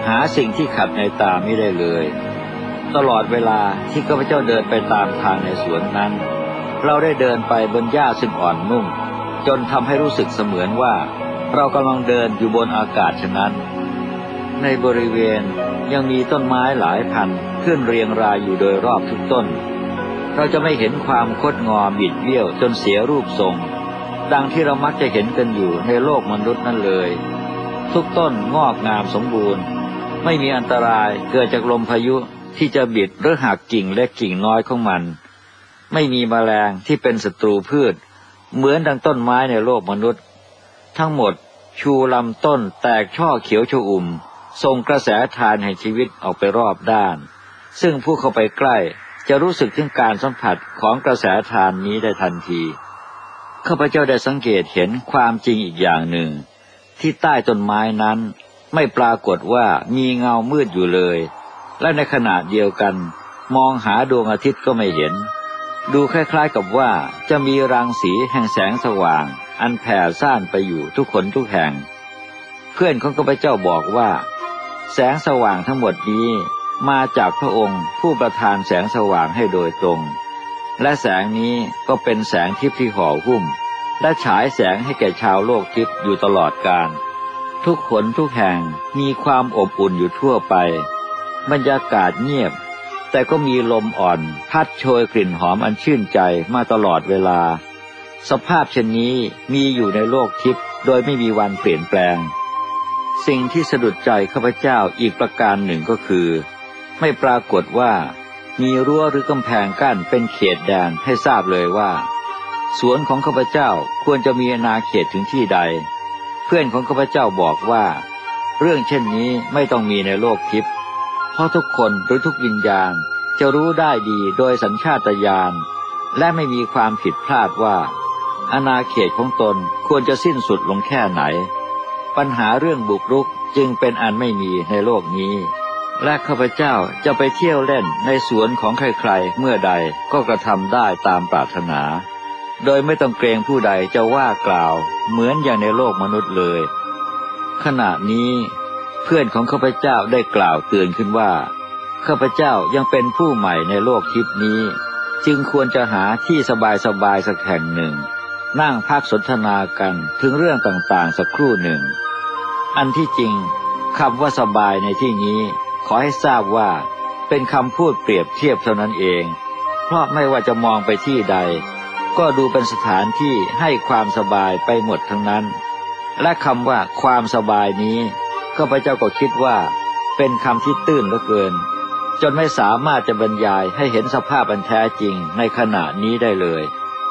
A: หาสิ่งที่ขัดในตาไม่ได้เลยตลอดเวลาที่ข้าพเจ้าเดินไปตามทางในสวนนั้นเราได้เดินไปบนหญ้าซึ่งอ่อนนุ่มจนทำให้รู้สึกเสมือนว่าเรากำลังเดินอยู่บนอากาศฉะนั้นในบริเวณยังมีต้นไม้หลายพันขึ้นเรียงรายอยู่โดยรอบทุกต้นเราจะไม่เห็นความคดงอบิดเบี้ยวจนเสียรูปทรงดังที่เรามักจะเห็นกันอยู่ในโลกมนุษย์นั่นเลยทุกต้นงอกงามสมบูรณ์ไม่มีอันตรายเกิดจากลมพายุที่จะบิดหรือหักกิ่งเล็กกิ่งน้อยของมันไม่มีแมลงที่เป็นศัตรูพืชเหมือนดังต้นไม้ในโลกมนุษย์ทั้งหมดชูลำต้นแตกช่อเขียวชอุ่มส่งกระแสทานแห่งชีวิตออกไปรอบด้านซึ่งผู้เข้าไปใกล้จะรู้สึกถึงการสัมผัสของกระแสทานนี้ได้ทันทีข้าพเจ้าได้สังเกตเห็นความจริงอีกอย่างหนึ่งที่ใต้ต้นไม้นั้นไม่ปรากฏว่ามีเงามืดอยู่เลยและในขณะเดียวกันมองหาดวงอาทิตย์ก็ไม่เห็นดูคล้ายๆกับว่าจะมีรังสีแห่งแสงสว่างอันแผ่ซ่านไปอยู่ทุกคนทุกแห่งเพื่อนของข้าพเจ้าบอกว่าแสงสว่างทั้งหมดนี้มาจากพระองค์ผู้ประทานแสงสว่างให้โดยตรงและแสงนี้ก็เป็นแสงทิพย์ที่ห่อหุ้มและฉายแสงให้แก่ชาวโลกทิพย์อยู่ตลอดกาลทุกคนทุกแห่งมีความอบอุ่นอยู่ทั่วไปบรรยากาศเงียบแต่ก็มีลมอ่อนพัดโชยกลิ่นหอมอันชื่นใจมาตลอดเวลาสภาพเช่นนี้มีอยู่ในโลกทิพย์โดยไม่มีวันเปลี่ยนแปลงสิ่งที่สะดุดใจข้าพเจ้าอีกประการหนึ่งก็คือไม่ปรากฏว่ามีรั้วหรือกำแพงกั้นเป็นเขตแดนให้ทราบเลยว่าสวนของข้าพเจ้าควรจะมีอาณาเขตถึงที่ใดเพื่อนของข้าพเจ้าบอกว่าเรื่องเช่นนี้ไม่ต้องมีในโลกทิพย์เพราะทุกคนหรือทุกวิญญาณจะรู้ได้ดีโดยสัญชาตญาณและไม่มีความผิดพลาดว่าอาณาเขตของตนควรจะสิ้นสุดลงแค่ไหนปัญหาเรื่องบุกรุกจึงเป็นอันไม่มีในโลกนี้และข้าพเจ้าจะไปเที่ยวเล่นในสวนของใครๆเมื่อใดก็กระทำได้ตามปรารถนาโดยไม่ต้องเกรงผู้ใดจะว่ากล่าวเหมือนอย่างในโลกมนุษย์เลยขณะนี้เพื่อนของข้าพเจ้าได้กล่าวเตือนขึ้นว่าข้าพเจ้ายังเป็นผู้ใหม่ในโลกทิพย์นี้จึงควรจะหาที่สบายๆสักแห่งหนึ่งนั่งพักสนทนากันถึงเรื่องต่างๆสักครู่หนึ่งอันที่จริงคำว่าสบายในที่นี้ขอให้ทราบว่าเป็นคำพูดเปรียบเทียบเท่านั้นเองเพราะไม่ว่าจะมองไปที่ใดก็ดูเป็นสถานที่ให้ความสบายไปหมดทั้งนั้นและคำว่าความสบายนี้ข้าพเจ้าก็คิดว่าเป็นคำที่ตื้นเหลือเกินจนไม่สามารถจะบรรยายให้เห็นสภาพอันแท้จริงในขณะนี้ได้เลย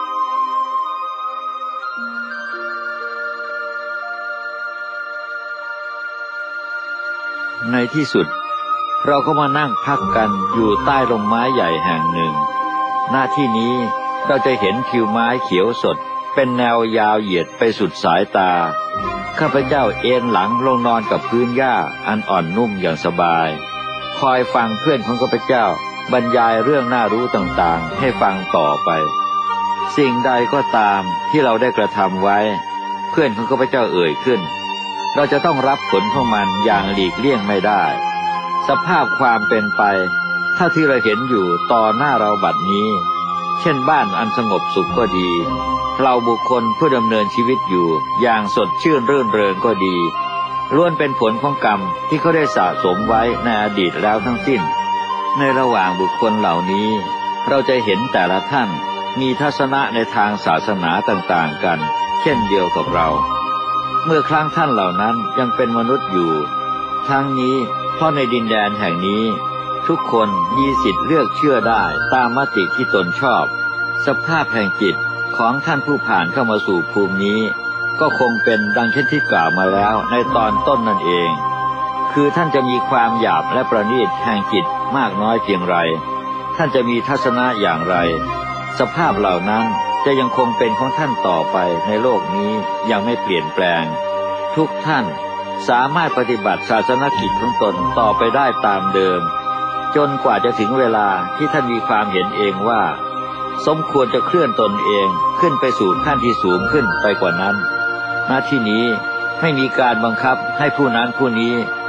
A: ในที่สุดเราก็มานั่งพักกันอยู่ใต้ร่มไม้ใหญ่แห่งหนึ่งหน้าที่นี้เราจะเห็นทิวไม้เขียวสดเป็นแนวยาวเหยียดไปสุดสายตาข้าพเจ้าเอนหลังลงนอนกับพื้นหญ้าอันอ่อนนุ่มอย่างสบายคอยฟังเพื่อนของข้าพเจ้าบรรยายเรื่องน่ารู้ต่างๆให้ฟังต่อไปสิ่งใดก็ตามที่เราได้กระทำไว้เพื่อนของข้าพเจ้าเอ่ยขึ้นเราจะต้องรับผลของมันอย่างหลีกเลี่ยงไม่ได้สภาพความเป็นไปเท่าที่เราเห็นอยู่ต่อหน้าเราบัดนี้เช่นบ้านอันสงบสุขก็ดีเราบุคคลผู้ดำเนินชีวิตอยู่อย่างสดชื่นรื่นเริงก็ดีล้วนเป็นผลของกรรมที่เขาได้สะสมไว้ในอดีตแล้วทั้งสิ้นในระหว่างบุคคลเหล่านี้เราจะเห็นแต่ละท่านมีทัศนะในทางศาสนาต่างๆกันเช่นเดียวกับเราเมื่อครั้งท่านเหล่านั้นยังเป็นมนุษย์อยู่ทั้งนี้เพราะในดินแดนแห่งนี้ทุกคนมีสิทธิ์เลือกเชื่อได้ตามมติที่ตนชอบสภาพแห่งจิตของท่านผู้ผ่านเข้ามาสู่ภูมินี้ก็คงเป็นดังเช่นที่กล่าวมาแล้วในตอนต้นนั่นเองคือท่านจะมีความหยาบและประณีตแห่งจิตมากน้อยเพียงไรท่านจะมีทัศนะอย่างไรสภาพเหล่านั้นจะยังคงเป็นของท่านต่อไปในโลกนี้ยังไม่เปลี่ยนแปลงทุกท่านสามารถปฏิบัติศาสนกิจของตนต่อไปได้ตามเดิมจนกว่าจะถึงเวลาที่ท่านมีความเห็นเองว่าสมควรจะเคลื่อนตนเองขึ้นไปสู่ขั้นที่สูงขึ้นไปกว่านั้นณที่นี้ไม่มีการบังคับให้ผู้นั้นผู้นี้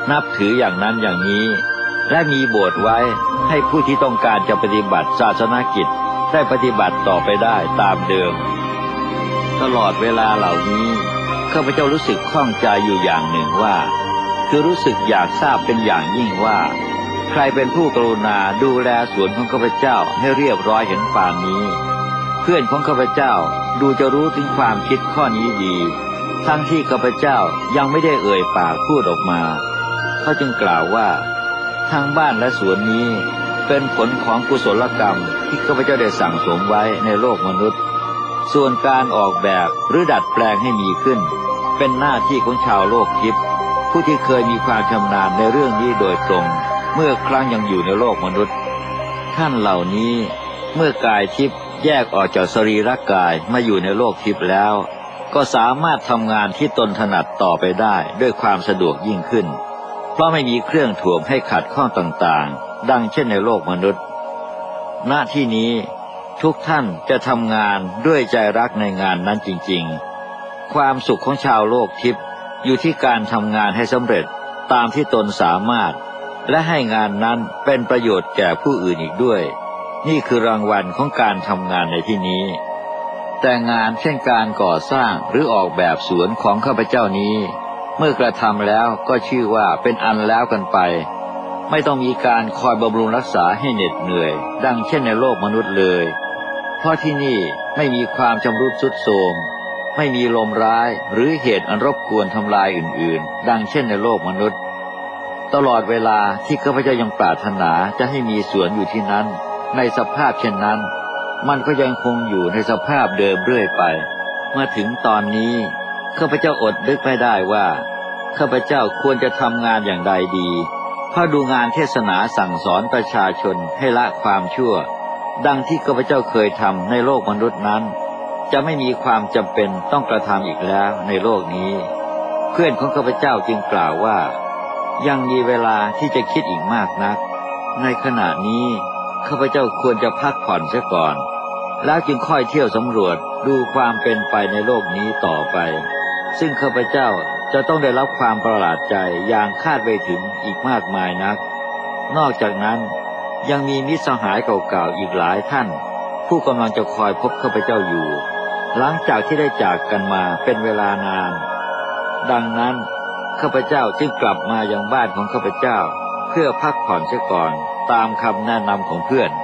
A: นับถืออย่างนั้นอย่างนี้และมีโบสถ์ไว้ให้ผู้ที่ต้องการจะปฏิบัติศาสนกิจได้ปฏิบัติต่อไปได้ตามเดิมตลอดเวลาเหล่านี้ข้าพเจ้ารู้สึกข้องใจอยู่อย่างหนึ่งว่าคือรู้สึกอยากทราบเป็นอย่างยิ่งว่าใครเป็นผู้กรุณาดูแลสวนของข้าพเจ้าให้เรียบร้อยเห็นป่านนี้เพื่อนของข้าพเจ้าดูจะรู้ถึงความคิดข้อนี้ดีทั้งที่ข้าพเจ้ายังไม่ได้เอ่ยปากพูดออกมาเขาจึงกล่าวว่าทางบ้านและสวนนี้เป็นผลของกุศลกรรมที่ข้าพเจ้าได้สั่งสมไว้ในโลกมนุษย์ส่วนการออกแบบหรือดัดแปลงให้มีขึ้นเป็นหน้าที่ของชาวโลกทิพย์ผู้ที่เคยมีความชำนาญในเรื่องนี้โดยตรงเมื่อครั้งยังอยู่ในโลกมนุษย์ท่านเหล่านี้เมื่อกายทิพย์แยกออกจากสรีระกายมาอยู่ในโลกทิพย์แล้วก็สามารถทำงานที่ตนถนัดต่อไปได้ด้วยความสะดวกยิ่งขึ้นเพราะไม่มีเครื่องถ่วงให้ขัดข้องต่างๆดังเช่นในโลกมนุษย์ณที่นี้ทุกท่านจะทำงานด้วยใจรักในงานนั้นจริงๆความสุขของชาวโลกทิพย์อยู่ที่การทำงานให้สำเร็จตามที่ตนสามารถและให้งานนั้นเป็นประโยชน์แก่ผู้อื่นอีกด้วยนี่คือรางวัลของการทำงานในที่นี้แต่งานเช่นการก่อสร้างหรือออกแบบสวนของข้าพเจ้านี้เมื่อกระทำแล้วก็ชื่อว่าเป็นอันแล้วกันไปไม่ต้องมีการคอยบำรุงรักษาให้เหน็ดเหนื่อยดังเช่นในโลกมนุษย์เลยเพราะที่นี่ไม่มีความชำรุดทรุดโทรมไม่มีลมร้ายหรือเหตุอันรบกวนทำลายอื่นๆดังเช่นในโลกมนุษย์ตลอดเวลาที่ข้าพเจ้ายังปรารถนาจะให้มีสวนอยู่ที่นั้นในสภาพเช่นนั้นมันก็ยังคงอยู่ในสภาพเดิมเรื่อยไปเมื่อถึงตอนนี้ข้าพเจ้าอดนึกไม่ได้ว่าข้าพเจ้าควรจะทำงานอย่างใดดีเพราะดูงานเทศนาสั่งสอนประชาชนให้ละความชั่วดังที่ข้าพเจ้าเคยทำในโลกมนุษย์นั้นจะไม่มีความจำเป็นต้องกระทำอีกแล้วในโลกนี้เพื่อนของข้าพเจ้าจึงกล่าวว่ายังมีเวลาที่จะคิดอีกมากนักในขณะนี้ข้าพเจ้าควรจะพักผ่อนเสียก่อนแล้วจึงค่อยเที่ยวสำรวจดูความเป็นไปในโลกนี้ต่อไปซึ่งข้าพเจ้าจะต้องได้รับความประหลาดใจอย่างคาดไม่ถึงอีกมากมายนักนอกจากนั้นยังมีมิตรสหายเก่าๆอีกหลายท่านผู้กำลังจะคอยพบข้าพเจ้าอยู่หลังจากที่ได้จากกันมาเป็นเวลานานดังนั้นข้าพเจ้าจึงกลับมายังบ้านของข้าพเจ้าเพื่อพักผ่อนเสียก่อนตามคำแนะนำของเพื่อน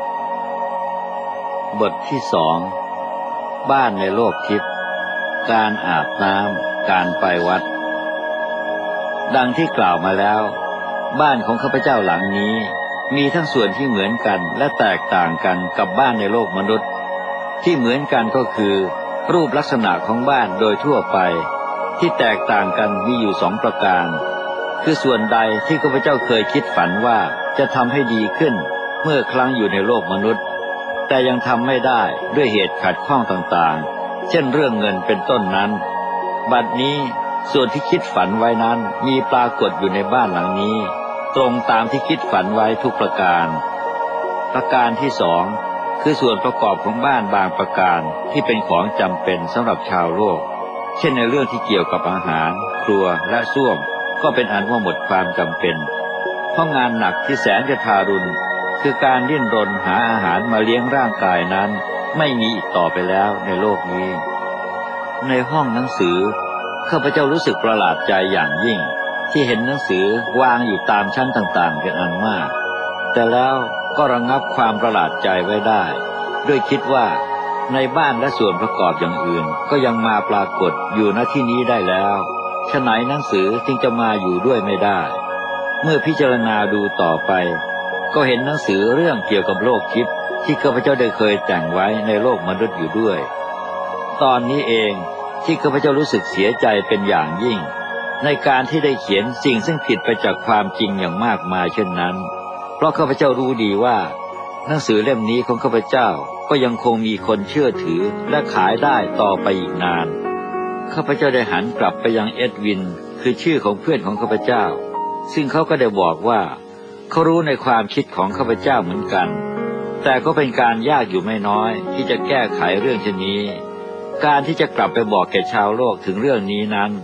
A: บทที่สองบ้านในโลกทิพย์การอาบน้ำการไปวัดดังที่กล่าวมาแล้วบ้านของข้าพเจ้าหลังนี้มีทั้งส่วนที่เหมือนกันและแตกต่างกันกับบ้านในโลกมนุษย์ที่เหมือนกันก็คือรูปลักษณะของบ้านโดยทั่วไปที่แตกต่างกันมีอยู่สองประการคือส่วนใดที่ข้าพเจ้าเคยคิดฝันว่าจะทำให้ดีขึ้นเมื่อครั้งอยู่ในโลกมนุษย์แต่ยังทำไม่ได้ด้วยเหตุขัดข้องต่างๆเช่นเรื่องเงินเป็นต้นนั้นบัดนี้ส่วนที่คิดฝันไว้นั้นมีปรากฏอยู่ในบ้านหลังนี้ตรงตามที่คิดฝันไว้ทุกประการประการที่สองคือส่วนประกอบของบ้านบางประการที่เป็นของจำเป็นสำหรับชาวโลกเช่นในเรื่องที่เกี่ยวกับอาหารครัวและส้วมก็เป็นอันว่าหมดความจำเป็นเพราะงานหนักที่แสนจะทารุณคือการดิ้นรนหาอาหารมาเลี้ยงร่างกายนั้นไม่มีอีกต่อไปแล้วในโลกนี้ในห้องหนังสือข้าพเจ้ารู้สึกประหลาดใจอย่างยิ่งที่เห็นหนังสือวางอยู่ตามชั้นต่างๆเป็นอันมากแต่แล้วก็ระงับความประหลาดใจไว้ได้ด้วยคิดว่าในบ้านและส่วนประกอบอย่างอื่นก็ยังมาปรากฏอยู่ณที่นี้ได้แล้วฉะไหนหนังสือจึงจะมาอยู่ด้วยไม่ได้เมื่อพิจารณาดูต่อไปก็เห็นหนังสือเรื่องเกี่ยวกับโลกทิพย์ที่ข้าพเจ้าได้เคยแต่งไว้ในโลกมนุษย์อยู่ด้วยตอนนี้เองที่ข้าพเจ้ารู้สึกเสียใจเป็นอย่างยิ่งในการที่ได้เขียนสิ่งซึ่งผิดไปจากความจริงอย่างมากมายเช่นนั้นเพราะข้าพเจ้ารู้ดีว่าหนังสือเล่มนี้ของข้าพเจ้าก็ยังคงมีคนเชื่อถือและขายได้ต่อไปอีกนานข้าพเจ้าได้หันกลับไปยังเอ็ดวินคือชื่อของเพื่อนของข้าพเจ้าซึ่งเขาก็ได้บอกว่าเขารู้ในความคิดของข้าพเจ้าเหมือนกันแต่ก็เป็นการยากอยู่ไม่น้อยที่จะแก้ไขเรื่องเช่นนี้การที่จะกลับไปบอกแก่ชาวโลกถึงเรื่องนี้นั้น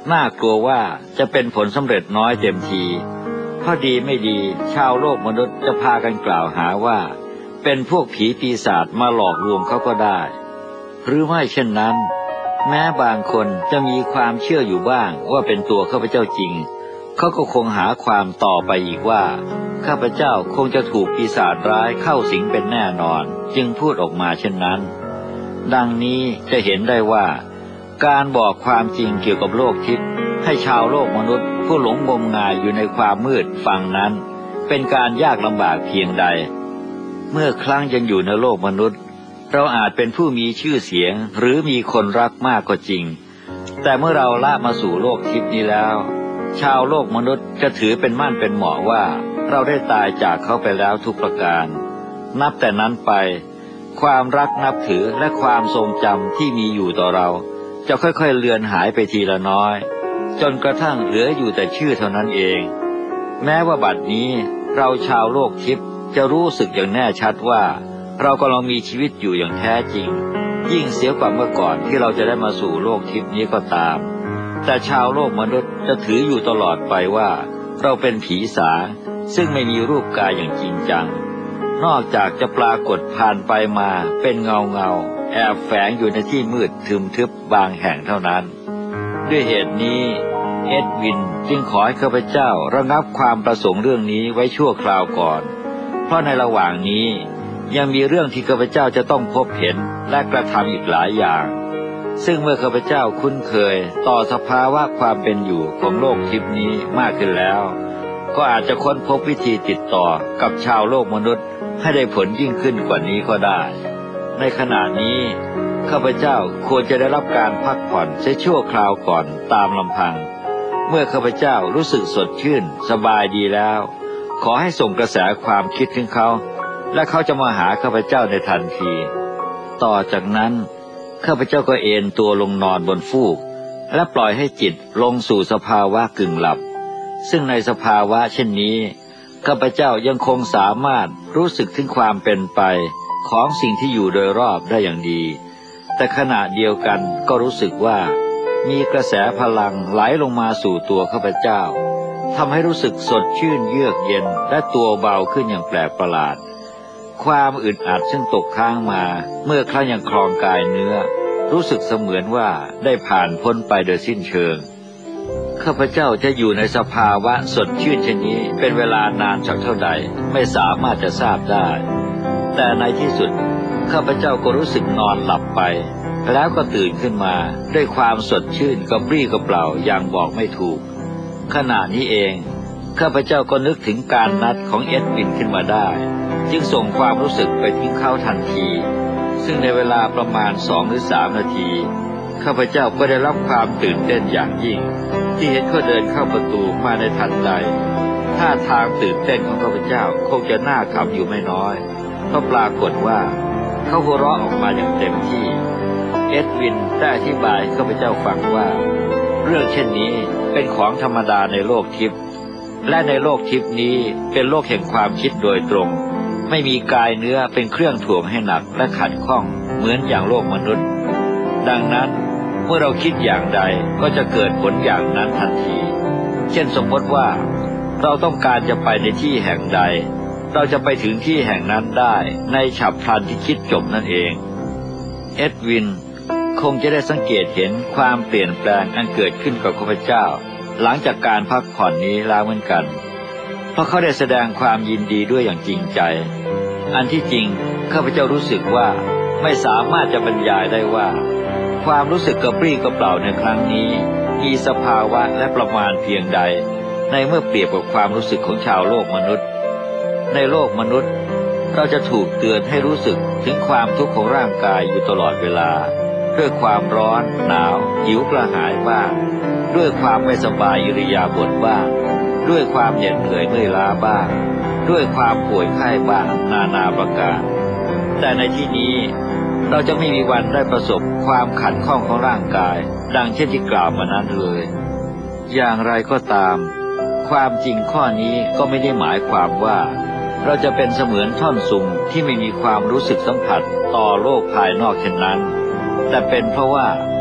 A: น่ากลัวว่าจะเป็นผลสำเร็จน้อยเต็มทีเพราะดีไม่ดีชาวโลกมนุษย์จะพากันกล่าวหาว่าเป็นพวกผีปีศาจมาหลอกลวงเขาก็ได้หรือไม่เช่นนั้นแม้บางคนจะมีความเชื่ออยู่บ้างว่าเป็นตัวข้าพเจ้าจริงเขาก็คงหาความต่อไปอีกว่าข้าพเจ้าคงจะถูกปีศาจร้ายเข้าสิงเป็นแน่นอนจึงพูดออกมาเช่นนั้นดังนี้จะเห็นได้ว่าการบอกความจริงเกี่ยวกับโลกทิพย์ให้ชาวโลกมนุษย์ผู้หลงงมงายอยู่ในความมืดฟังนั้นเป็นการยากลำบากเพียงใดเมื่อครั้งยังอยู่ในโลกมนุษย์เราอาจเป็นผู้มีชื่อเสียงหรือมีคนรักมากก็จริงแต่เมื่อเราละมาสู่โลกทิพย์นี้แล้วชาวโลกมนุษย์จะถือเป็นมั่นเป็นเหมาะว่าเราได้ตายจากเขาไปแล้วทุกประการนับแต่นั้นไปความรักนับถือและความทรงจำที่มีอยู่ต่อเราจะค่อยๆเลือนหายไปทีละน้อยจนกระทั่งเหลืออยู่แต่ชื่อเท่านั้นเองแม้ว่าบัดนี้เราชาวโลกทิพย์จะรู้สึกอย่างแน่ชัดว่าเรากำลังมีชีวิตอยู่อย่างแท้จริงยิ่งเสียกว่าเมื่อก่อนที่เราจะได้มาสู่โลกทิพย์นี้ก็ตามแต่ชาวโลกมนุษย์จะถืออยู่ตลอดไปว่าเราเป็นผีสางซึ่งไม่มีรูปกายอย่างจริงจังนอกจากจะปรากฏผ่านไปมาเป็นเงาเงาแอบแฝงอยู่ในที่มืดทึมทึบบางแห่งเท่านั้นด้วยเหตุนี้เอ็ดวินจึงขอให้ข้าพเจ้าระงับความประสงค์เรื่องนี้ไว้ชั่วคราวก่อนเพราะในระหว่างนี้ยังมีเรื่องที่ข้าพเจ้าจะต้องพบเห็นและกระทำอีกหลายอย่างซึ่งเมื่อข้าพเจ้าคุ้นเคยต่อสภาวะความเป็นอยู่ของโลกทิพย์นี้มากขึ้นแล้วก็อาจจะค้นพบวิธีติดต่อกับชาวโลกมนุษย์ให้ได้ผลยิ่งขึ้นกว่านี้ก็ได้ในขณะนี้ข้าพเจ้าควรจะได้รับการพักผ่อนใช้ชั่วคราวก่อนตามลำพังเมื่อข้าพเจ้ารู้สึกสดชื่นสบายดีแล้วขอให้ส่งกระแสความคิดถึงเขาและเขาจะมาหาข้าพเจ้าในทันทีต่อจากนั้นข้าพเจ้าก็เอนตัวลงนอนบนฟูกและปล่อยให้จิตลงสู่สภาวะกึ่งหลับซึ่งในสภาวะเช่นนี้ข้าพเจ้ายังคงสามารถรู้สึกถึงความเป็นไปของสิ่งที่อยู่โดยรอบได้อย่างดีแต่ขณะเดียวกันก็รู้สึกว่ามีกระแสพลังไหลลงมาสู่ตัวข้าพเจ้าทำให้รู้สึกสดชื่นเยือกเย็นและตัวเบาขึ้นอย่างแปลกประหลาดความอึดอัดซึ่งตกค้างมาเมื่อครั้งยังคลองกายเนื้อรู้สึกเสมือนว่าได้ผ่านพ้นไปโดยสิ้นเชิงข้าพเจ้าจะอยู่ในสภาวะสดชื่นเช่นนี้เป็นเวลานานสักเท่าใดไม่สามารถจะทราบได้แต่ในที่สุดข้าพเจ้าก็รู้สึกนอนหลับไปแล้วก็ตื่นขึ้นมาด้วยความสดชื่นกระปรี้กระเปร่าอย่างบอกไม่ถูกขณะนี้เองข้าพเจ้าก็นึกถึงการนัดของเอ็ดวินขึ้นมาได้จึงส่งความรู้สึกไปที่เขาทันทีซึ่งในเวลาประมาณสองหรือสามนาทีข้าพเจ้าก็ได้รับความตื่นเต้นอย่างยิ่งที่เห็นเขาเดินเข้าประตูมาในทันใดท่าทางตื่นเต้นของข้าพเจ้าคงจะน่าขำอยู่ไม่น้อยเพราะปรากฏว่าเขาหัวเราะออกมาอย่างเต็มที่เอ็ดวินได้อธิบายข้าพเจ้าฟังว่าเรื่องเช่นนี้เป็นของธรรมดาในโลกทิพย์และในโลกทิพย์นี้เป็นโลกแห่งความคิดโดยตรงไม่มีกายเนื้อเป็นเครื่องถ่วงให้หนักและขัดข้องเหมือนอย่างโลกมนุษย์ดังนั้นเมื่อเราคิดอย่างใดก็จะเกิดผลอย่างนั้นทันทีเช่นสมมติว่าเราต้องการจะไปในที่แห่งใดเราจะไปถึงที่แห่งนั้นได้ในฉับพลันที่คิดจบนั่นเองเอ็ดวินคงจะได้สังเกตเห็นความเปลี่ยนแปลงอันเกิดขึ้นกับข้าพเจ้าหลังจากการพักผ่อนนี้แล้วเหมือนกันเพราะเขาได้แสดงความยินดีด้วยอย่างจริงใจอันที่จริงข้าพเจ้ารู้สึกว่าไม่สามารถจะบรรยายได้ว่าความรู้สึกกระปรี้กระเปร่าในครั้งนี้มีสภาวะและประมาณเพียงใดในเมื่อเปรียบกับความรู้สึกของชาวโลกมนุษย์ในโลกมนุษย์เราจะถูกเตือนให้รู้สึกถึงความทุกข์ของร่างกายอยู่ตลอดเวลาด้วยความร้อนหนาวหิวกระหายบ้างด้วยความไม่สบายอิริยาบถบ้างด้วยความเหน็ดเหนื่อยเมื่อยล้าบ้างด้วยความป่วยไข้บ้างนานาประการแต่ในที่นี้เราจะไม่มีวันได้ประสบความขัดข้องของร่างกายดังเช่นที่กล่าวมานั้นเลยอย่างไรก็ตามความจริงข้อนี้ก็ไม่ได้หมายความว่าเราจะเป็นเสมือนท่อนซุงที่ไม่มีความรู้สึกสัมผัสต่อโลกภายนอกเช่นนั้นแต่เป็นเพราะว่า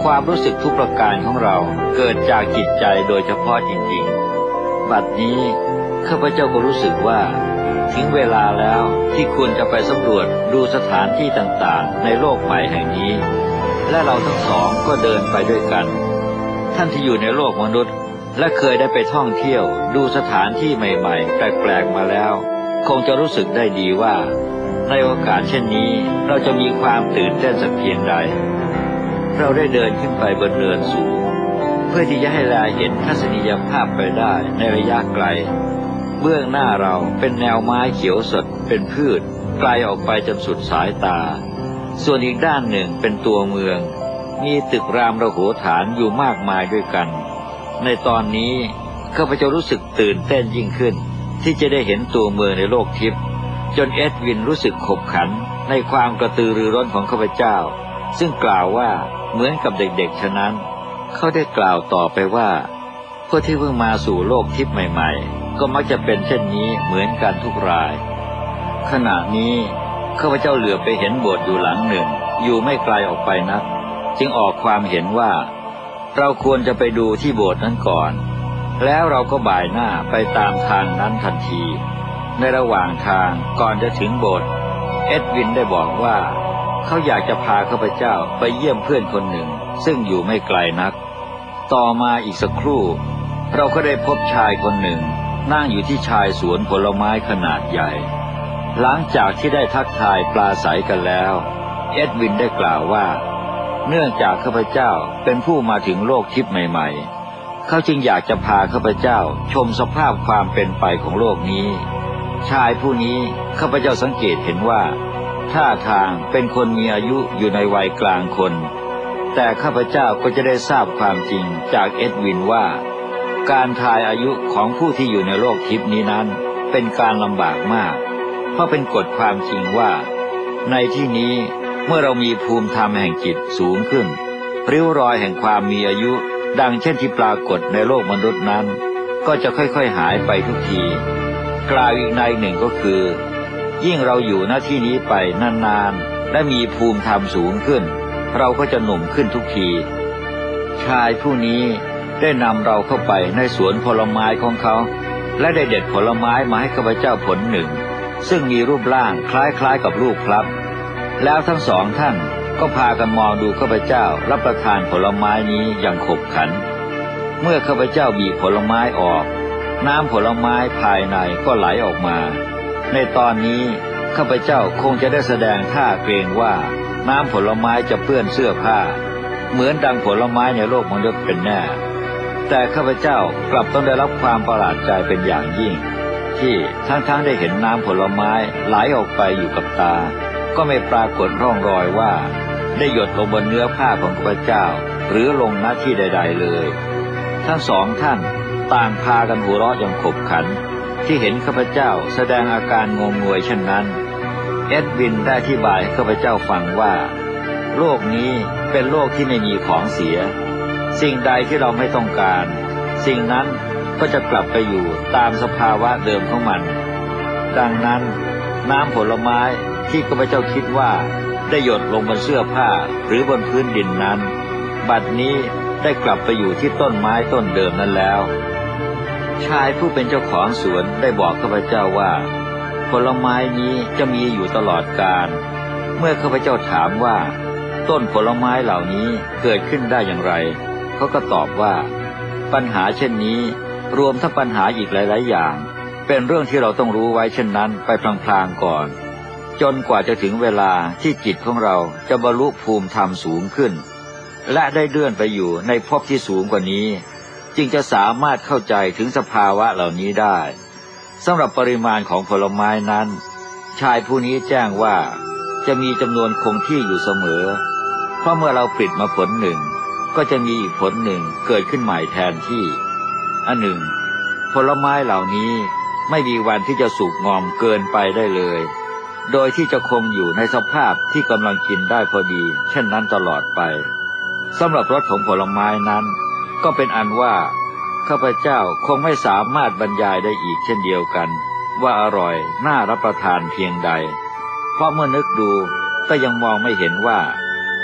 A: ความรู้สึกทุกประการของเราเกิดจากจิตใจโดยเฉพาะจริงๆบัดนี้ข้าพเจ้าก็รู้สึกว่าถึงเวลาแล้วที่ควรจะไปสำรวจดูสถานที่ต่างๆในโลกใหม่แห่งนี้และเราทั้งสองก็เดินไปด้วยกันท่านที่อยู่ในโลกมนุษย์และเคยได้ไปท่องเที่ยวดูสถานที่ใหม่ๆแปลกๆมาแล้วคงจะรู้สึกได้ดีว่าในโอกาสเช่นนี้เราจะมีความตื่นเต้นสักเพียงใดเราได้เดินขึ้นไปบนเนินสูงเพื่อที่จะให้แลเห็นทัศนียภาพไปได้ในระยะไกลเบื้องหน้าเราเป็นแนวไม้เขียวสดเป็นพืชไกลออกไปจนสุดสายตาส่วนอีกด้านหนึ่งเป็นตัวเมืองมีตึกรามระโหฐานอยู่มากมายด้วยกันในตอนนี้ข้าพเจ้ารู้สึกตื่นเต้นยิ่งขึ้นที่จะได้เห็นตัวเมืองในโลกทิพย์จนเอ็ดวินรู้สึกขบขันในความกระตือรือร้นของข้าพเจ้าซึ่งกล่าวว่าเหมือนกับเด็กๆฉะนั้นเขาได้กล่าวต่อไปว่าพวกที่เพิ่งมาสู่โลกทิพย์ใหม่ๆก็มักจะเป็นเช่นนี้เหมือนกันทุกรายขณะนี้ข้าพเจ้าเหลือบไปเห็นโบสถ์อยู่หลังหนึ่งอยู่ไม่ไกลออกไปนักจึงออกความเห็นว่าเราควรจะไปดูที่โบสถ์นั้นก่อนแล้วเราก็บ่ายหน้าไปตามทางนั้นทันทีในระหว่างทางก่อนจะถึงโบสถ์เอ็ดวินได้บอกว่าเขาอยากจะพาข้าพเจ้าไปเยี่ยมเพื่อนคนหนึ่งซึ่งอยู่ไม่ไกลนักต่อมาอีกสักครู่เราก็ได้พบชายคนหนึ่งนั่งอยู่ที่ชายสวนผลไม้ขนาดใหญ่หลังจากที่ได้ทักทายปราศัยกันแล้วเอ็ดวินได้กล่าวว่าเนื่องจากข้าพเจ้าเป็นผู้มาถึงโลกทิพย์ใหม่ๆเขาจึงอยากจะพาข้าพเจ้าชมสภาพความเป็นไปของโลกนี้ชายผู้นี้ข้าพเจ้าสังเกตเห็นว่าท่าทางเป็นคนมีอายุอยู่ในวัยกลางคนแต่ข้าพเจ้าก็จะได้ทราบความจริงจากเอ็ดวินว่าการทายอายุของผู้ที่อยู่ในโลกทิพย์นี้นั้นเป็นการลำบากมากเพราะเป็นกฎความจริงว่าในที่นี้เมื่อเรามีภูมิธรรมแห่งจิตสูงขึ้นริ้วรอยแห่งความมีอายุดังเช่นที่ปรากฏในโลกมนุษย์นั้นก็จะค่อยๆหายไปทุกทีกล่าวอีกในหนึ่งก็คือยิ่งเราอยู่หน้าที่นี้ไปนานๆและมีภูมิธรรมสูงขึ้นเราก็จะหนุ่มขึ้นทุกทีชายผู้นี้ได้นำเราเข้าไปในสวนผลไม้ของเขาและได้เด็ดผลไม้มาให้ข้าพเจ้าผลหนึ่งซึ่งมีรูปร่างคล้ายๆกับลูกพลับแล้วทั้งสองท่านก็พากันมองดูข้าพเจ้ารับประทานผลไม้นี้อย่างขบขันเมื่อข้าพเจ้าบีบผลไม้ออกน้ำผลไม้ภายในก็ไหลออกมาในตอนนี้ข้าพเจ้าคงจะได้แสดงท่าเกรงว่าน้ำผลไม้จะเปื้อนเสื้อผ้าเหมือนดังผลไม้ในโลกมนุษย์เป็นแน่แต่ข้าพเจ้ากลับต้องได้รับความประหลาดใจเป็นอย่างยิ่งที่ทั้งๆได้เห็นน้ำผลไม้ไหลออกไปอยู่กับตาก็ไม่ปรากฏร่องรอยว่าได้หยดลงบนเนื้อผ้าของข้าพเจ้าหรือลงณที่ใดๆเลยทั้งสองท่านต่างพากันหัวเราะอย่างขบขันที่เห็นข้าพเจ้าแสดงอาการงงงวยเช่นนั้นเอ็ดวินได้อธิบายให้ข้าพเจ้าฟังว่าโลกนี้เป็นโลกที่ไม่มีของเสียสิ่งใดที่เราไม่ต้องการสิ่งนั้นก็จะกลับไปอยู่ตามสภาวะเดิมของมันดังนั้นน้ำผลไม้ที่ข้าพเจ้าคิดว่าได้หยดลงบนเสื้อผ้าหรือบนพื้นดินนั้นบัดนี้ได้กลับไปอยู่ที่ต้นไม้ต้นเดิมนั้นแล้วชายผู้เป็นเจ้าของสวนได้บอกข้าพเจ้าว่าผลไม้นี้จะมีอยู่ตลอดกาลเมื่อข้าพเจ้าถามว่าต้นผลไม้เหล่านี้เกิดขึ้นได้อย่างไรเขาก็ตอบว่าปัญหาเช่นนี้รวมทั้งปัญหาอีกหลายๆอย่างเป็นเรื่องที่เราต้องรู้ไว้เช่นนั้นไปพลางๆก่อนจนกว่าจะถึงเวลาที่จิตของเราจะบรรลุภูมิธรรมสูงขึ้นและได้เลื่อนไปอยู่ในภพที่สูงกว่านี้จึงจะสามารถเข้าใจถึงสภาวะเหล่านี้ได้สำหรับปริมาณของผลไม้นั้นชายผู้นี้แจ้งว่าจะมีจำนวนคงที่อยู่เสมอเพราะเมื่อเราผลิตมาผลหนึ่งก็จะมีอีกผลหนึ่งเกิดขึ้นใหม่แทนที่อันหนึ่งผลไม้เหล่านี้ไม่มีวันที่จะสุกงอมเกินไปได้เลยโดยที่จะคงอยู่ในสภาพที่กำลังกินได้พอดีเช่นนั้นตลอดไปสำหรับรสของผลไม้นั้นก็เป็นอันว่าข้าพเจ้าคงไม่สามารถบรรยายได้อีกเช่นเดียวกันว่าอร่อยน่ารับประทานเพียงใดเพราะเมื่อนึกดูก็ยังมองไม่เห็นว่า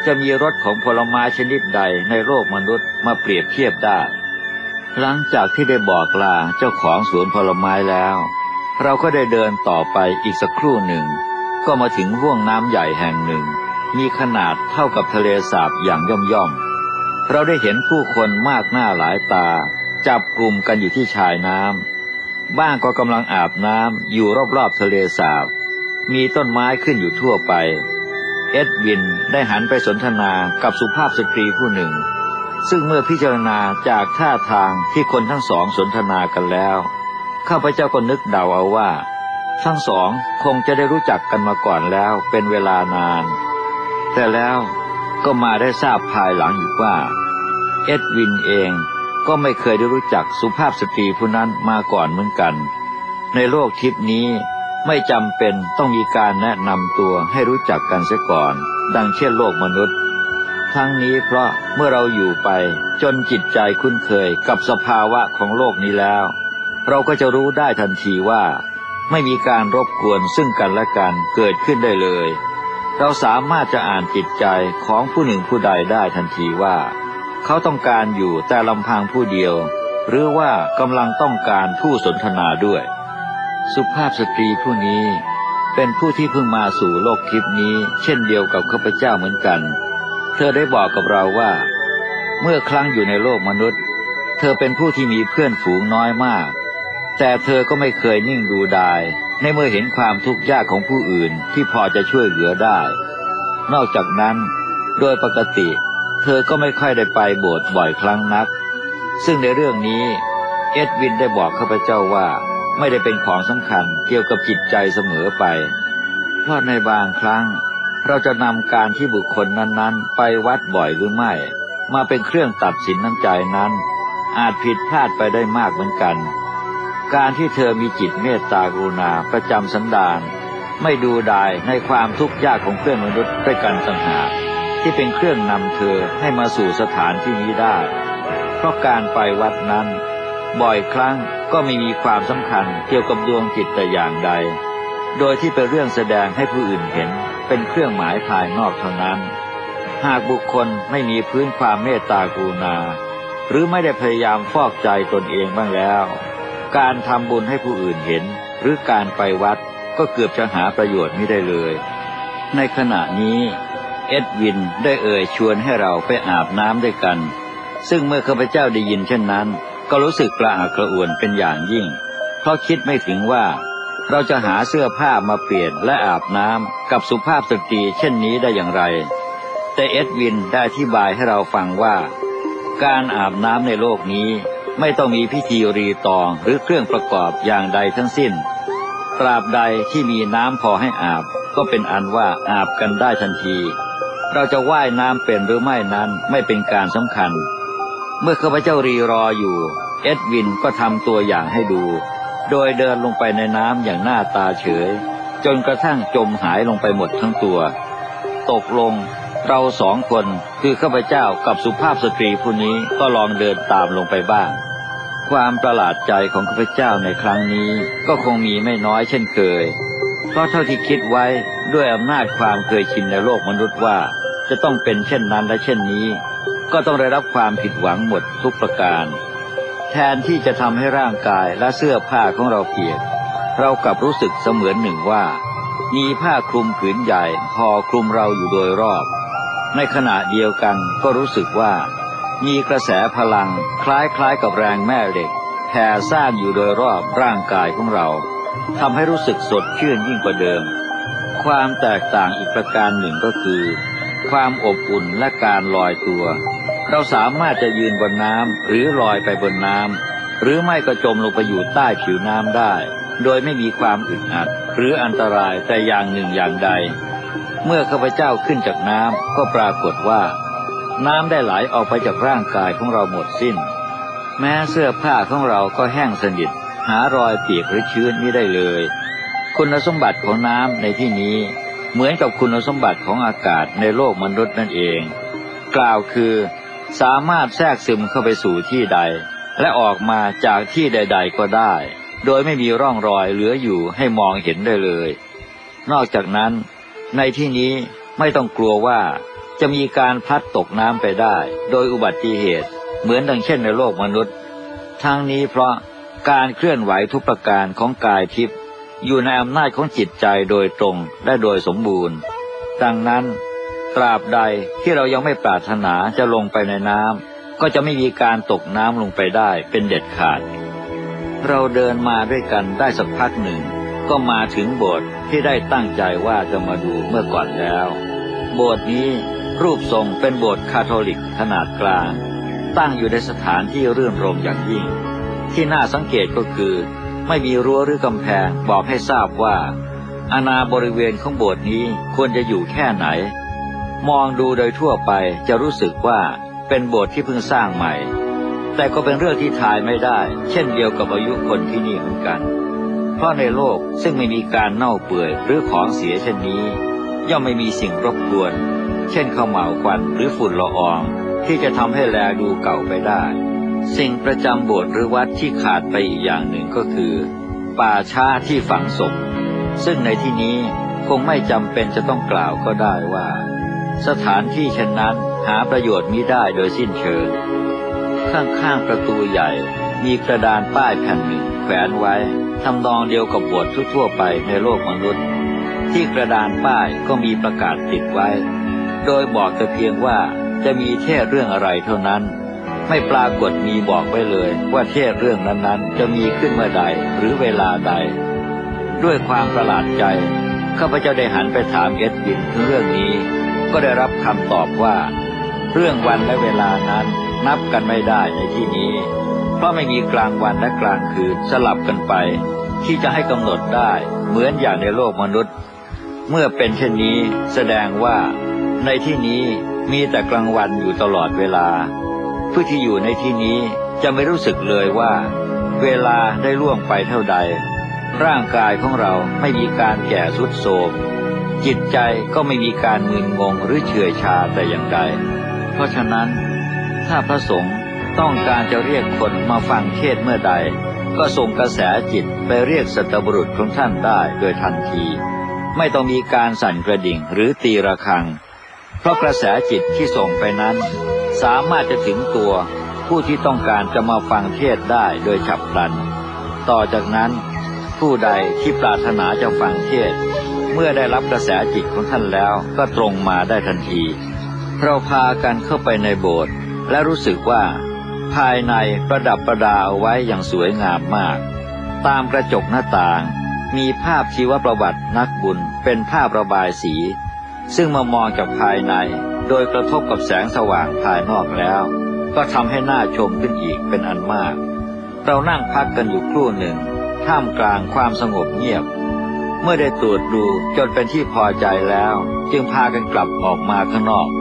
A: จะมีรสของผลไม้ชนิดใดในโลกมนุษย์มาเปรียบเทียบได้หลังจากที่ได้บอกลาเจ้าของสวนผลไม้แล้วเราก็ได้เดินต่อไปอีกสักครู่หนึ่งก็มาถึงห้วงน้ำใหญ่แห่งหนึ่งมีขนาดเท่ากับทะเลสาบอย่างย่อมย่อมเราได้เห็นผู้คนมากหน้าหลายตาจับกลุ่มกันอยู่ที่ชายน้ำบ้างก็กำลังอาบน้ำอยู่รอบๆทะเลสาบมีต้นไม้ขึ้นอยู่ทั่วไปเอ็ดวินได้หันไปสนทนากับสุภาพสตรีผู้หนึ่งซึ่งเมื่อพิจารณาจากท่าทางที่คนทั้งสองสนทนากันแล้วข้าพเจ้าก็นึกเดาเอาว่าทั้งสองคงจะได้รู้จักกันมาก่อนแล้วเป็นเวลานานแต่แล้วก็มาได้ทราบภายหลังอีกว่าเอ็ดวินเองก็ไม่เคยได้รู้จักสุภาพสตรีผู้นั้นมาก่อนเหมือนกันในโลกทิพย์นี้ไม่จำเป็นต้องมีการแนะนำตัวให้รู้จักกันเสียก่อนดังเช่นโลกมนุษย์ทั้งนี้เพราะเมื่อเราอยู่ไปจนจิตใจคุ้นเคยกับสภาวะของโลกนี้แล้วเราก็จะรู้ได้ทันทีว่าไม่มีการรบกวนซึ่งกันและกันเกิดขึ้นได้เลยเราสามารถจะอ่านจิตใจของผู้หนึ่งผู้ใดได้ทันทีว่าเขาต้องการอยู่แต่ลำพังผู้เดียวหรือว่ากำลังต้องการผู้สนทนาด้วยสุภาพสตรีผู้นี้เป็นผู้ที่เพิ่งมาสู่โลกทิพย์นี้เช่นเดียวกับข้าพเจ้าเหมือนกันเธอได้บอกกับเราว่าเมื่อครั้งอยู่ในโลกมนุษย์เธอเป็นผู้ที่มีเพื่อนฝูงน้อยมากแต่เธอก็ไม่เคยนิ่งดูดายในเมื่อเห็นความทุกข์ยากของผู้อื่นที่พอจะช่วยเหลือได้นอกจากนั้นโดยปกติเธอก็ไม่ค่อยได้ไปโบสถ์บ่อยครั้งนักซึ่งในเรื่องนี้เอ็ดวินได้บอกข้าพเจ้าว่าไม่ได้เป็นของสำคัญเกี่ยวกับจิตใจเสมอไปเพราะในบางครั้งเราจะนำการที่บุคคลนั้นๆไปวัดบ่อยหรือไม่มาเป็นเครื่องตัดสินน้ำใจนั้นอาจผิดพลาดไปได้มากเหมือนกันการที่เธอมีจิตเมตตากรุณาประจำสันดานไม่ดูดายในความทุกข์ยากของเพื่อนมนุษย์ด้วยกันต่างหากที่เป็นเครื่องนำเธอให้มาสู่สถานที่นี้ได้เพราะการไปวัดนั้นบ่อยครั้งก็ไม่มีความสำคัญเกี่ยวกับดวงจิตแต่อย่างใดโดยที่เป็นเรื่องแสดงให้ผู้อื่นเห็นเป็นเครื่องหมายภายนอกเท่านั้นหากบุคคลไม่มีพื้นความเมตตากรุณาหรือไม่ได้พยายามฟอกใจตนเองบ้างแล้วการทำบุญให้ผู้อื่นเห็นหรือการไปวัดก็เกือบจะหาประโยชน์ไม่ได้เลยในขณะนี้เอ็ดวินได้เอ่ยชวนให้เราไปอาบน้ำด้วยกันซึ่งเมื่อข้าพเจ้าได้ยินเช่นนั้นก็รู้สึกกระอักกระอ่วนเป็นอย่างยิ่งเพราะคิดไม่ถึงว่าเราจะหาเสื้อผ้ามาเปลี่ยนและอาบน้ำกับสุภาพสตรีเช่นนี้ได้อย่างไรแต่เอ็ดวินได้อธิบายให้เราฟังว่าการอาบน้ำในโลกนี้ไม่ต้องมีพิธีรีตองหรือเครื่องประกอบอย่างใดทั้งสิ้นตราบใดที่มีน้ำพอให้อาบก็เป็นอันว่าอาบกันได้ทันทีเราจะว่ายน้ำเป็นหรือไม่นั้นไม่เป็นการสำคัญเมื่อข้าพเจ้ารีรออยู่เอ็ดวินก็ทำตัวอย่างให้ดูโดยเดินลงไปในน้ำอย่างหน้าตาเฉยจนกระทั่งจมหายลงไปหมดทั้งตัวตกลงเราสองคนคือข้าพเจ้ากับสุภาพสตรีผู้นี้ก็ลองเดินตามลงไปบ้างความประหลาดใจของข้าพเจ้าในครั้งนี้ก็คงมีไม่น้อยเช่นเคยเพราะเท่าที่คิดไว้ด้วยอำนาจความเคยชินในโลกมนุษย์ว่าจะต้องเป็นเช่นนั้นและเช่นนี้ก็ต้องได้รับความผิดหวังหมดทุกประการแทนที่จะทำให้ร่างกายและเสื้อผ้าของเราเปียกเรากลับรู้สึกเสมือนหนึ่งว่ามีผ้าคลุมผืนใหญ่พอคลุมเราอยู่โดยรอบในขณะเดียวกันก็รู้สึกว่ามีกระแสพลังคล้ายๆกับแรงแม่เหล็กแผ่ซ่านอยู่โดยรอบร่างกายของเราทำให้รู้สึกสดชื่นยิ่งกว่าเดิมความแตกต่างอีกประการหนึ่งก็คือความอบอุ่นและการลอยตัวเราสามารถจะยืนบนน้ำหรือลอยไปบนน้ำหรือไม่ก็จมลงไปอยู่ใต้ผิวน้ำได้โดยไม่มีความอึดอัดหรืออันตรายแต่อย่างหนึ่งอย่างใดเมื่อข้าพเจ้าขึ้นจากน้ำก็ปรากฏว่าน้ำได้ไหลออกไปจากร่างกายของเราหมดสิ้นแม้เสื้อผ้าของเราก็แห้งสนิทหารอยเปียกหรือชื้นไม่ได้เลยคุณสมบัติของน้ำในที่นี้เหมือนกับคุณสมบัติของอากาศในโลกมนุษย์นั่นเองกล่าวคือสามารถแทรกซึมเข้าไปสู่ที่ใดและออกมาจากที่ใดๆก็ได้โดยไม่มีร่องรอยเหลืออยู่ให้มองเห็นได้เลยนอกจากนั้นในที่นี้ไม่ต้องกลัวว่าจะมีการพลัดตกน้ำไปได้โดยอุบัติเหตุเหมือนดังเช่นในโลกมนุษย์ทั้งนี้เพราะการเคลื่อนไหวทุกประการของกายทิพย์อยู่ในอำนาจของจิตใจโดยตรงและโดยสมบูรณ์ดังนั้นตราบใดที่เรายังไม่ปรารถนาจะลงไปในน้ำก็จะไม่มีการตกน้ำลงไปได้เป็นเด็ดขาดเราเดินมาด้วยกันได้สักพักหนึ่งก็มาถึงโบสถ์ที่ได้ตั้งใจว่าจะมาดูเมื่อก่อนแล้วโบสถ์นี้รูปทรงเป็นโบสถ์คาทอลิกขนาดกลางตั้งอยู่ในสถานที่รื่นรมอย่างยิ่งที่น่าสังเกตก็คือไม่มีรั้วหรือกำแพงบอกให้ทราบว่าอาณาบริเวณของโบสถ์นี้ควรจะอยู่แค่ไหนมองดูโดยทั่วไปจะรู้สึกว่าเป็นโบสถ์ที่เพิ่งสร้างใหม่แต่ก็เป็นเรื่องที่ทายไม่ได้เช่นเดียวกับอายุคนที่นี่เหมือนกันเพราะในโลกซึ่งไม่มีการเน่าเปื่อยหรือของเสียเช่นนี้ย่อมไม่มีสิ่งรบกวนเช่นข้าวเหมาควันหรือฝุ่นละอองที่จะทำให้แลดูเก่าไปได้สิ่งประจำโบสถ์หรือวัดที่ขาดไปอีกอย่างหนึ่งก็คือป่าช้าที่ฝังศพซึ่งในที่นี้คงไม่จำเป็นจะต้องกล่าวก็ได้ว่าสถานที่เช่นนั้นหาประโยชน์มิได้โดยสิ้นเชิงข้างๆประตูใหญ่มีกระดานป้ายแผ่นหนึ่งแขวนไว้ทำนองเดียวกับโบสถ์ทั่วๆไปในโลกมนุษย์ที่กระดานป้ายก็มีประกาศติดไว้โดยบอกแต่เพียงว่าจะมีเทศเรื่องอะไรเท่านั้นไม่ปรากฏมีบอกไว้เลยว่าเทศเรื่องนั้นๆจะมีขึ้นเมื่อใดหรือเวลาใดด้วยความประหลาดใจข้าพเจ้าได้หันไปถามเอ็ดวินถึงเรื่องนี้ก็ได้รับคำตอบว่าเรื่องวันและเวลานั้นนับกันไม่ได้ในที่นี้เพราะไม่มีกลางวันและกลางคืนสลับกันไปที่จะให้กำหนดได้เหมือนอย่างในโลกมนุษย์เมื่อเป็นเช่นนี้แสดงว่าในที่นี้มีแต่กลางวันอยู่ตลอดเวลาผู้ที่อยู่ในที่นี้จะไม่รู้สึกเลยว่าเวลาได้ล่วงไปเท่าใดร่างกายของเราไม่มีการแก่ทรุดโทรมจิตใจก็ไม่มีการมึนงงหรือเฉื่อยชาแต่อย่างใดเพราะฉะนั้นถ้าพระสงฆ์ต้องการจะเรียกคนมาฟังเทศเมื่อใดก็ส่งกระแสจิตไปเรียกสัตบุรุษของท่านได้โดยทันทีไม่ต้องมีการสั่นกระดิ่งหรือตีระฆังเพราะกระแสจิตที่ส่งไปนั้นสามารถจะถึงตัวผู้ที่ต้องการจะมาฟังเทศได้โดยฉับพลันต่อจากนั้นผู้ใดที่ปรารถนาจะฟังเทศเมื่อได้รับกระแสจิตของท่านแล้วก็ตรงมาได้ทันทีเราพากันเข้าไปในโบสถ์และรู้สึกว่าภายในประดับประดาเอาไว้อย่างสวยงามมากตามกระจกหน้าต่างมีภาพชีวประวัตินักบุญเป็นภาพระบายสีซึ่งมามองจากภายในโดยกระทบกับแสงสว่างภายนอกแล้วก็ทำให้น่าชมขึ้นอีกเป็นอันมากเรานั่งพักกันอยู่ครู่หนึ่งท่ามกลางความสงบเงียบเมื่อได้ตรวจดูจนเป็นที่พอใจแล้วจึงพากันกลับออกมาข้างนอก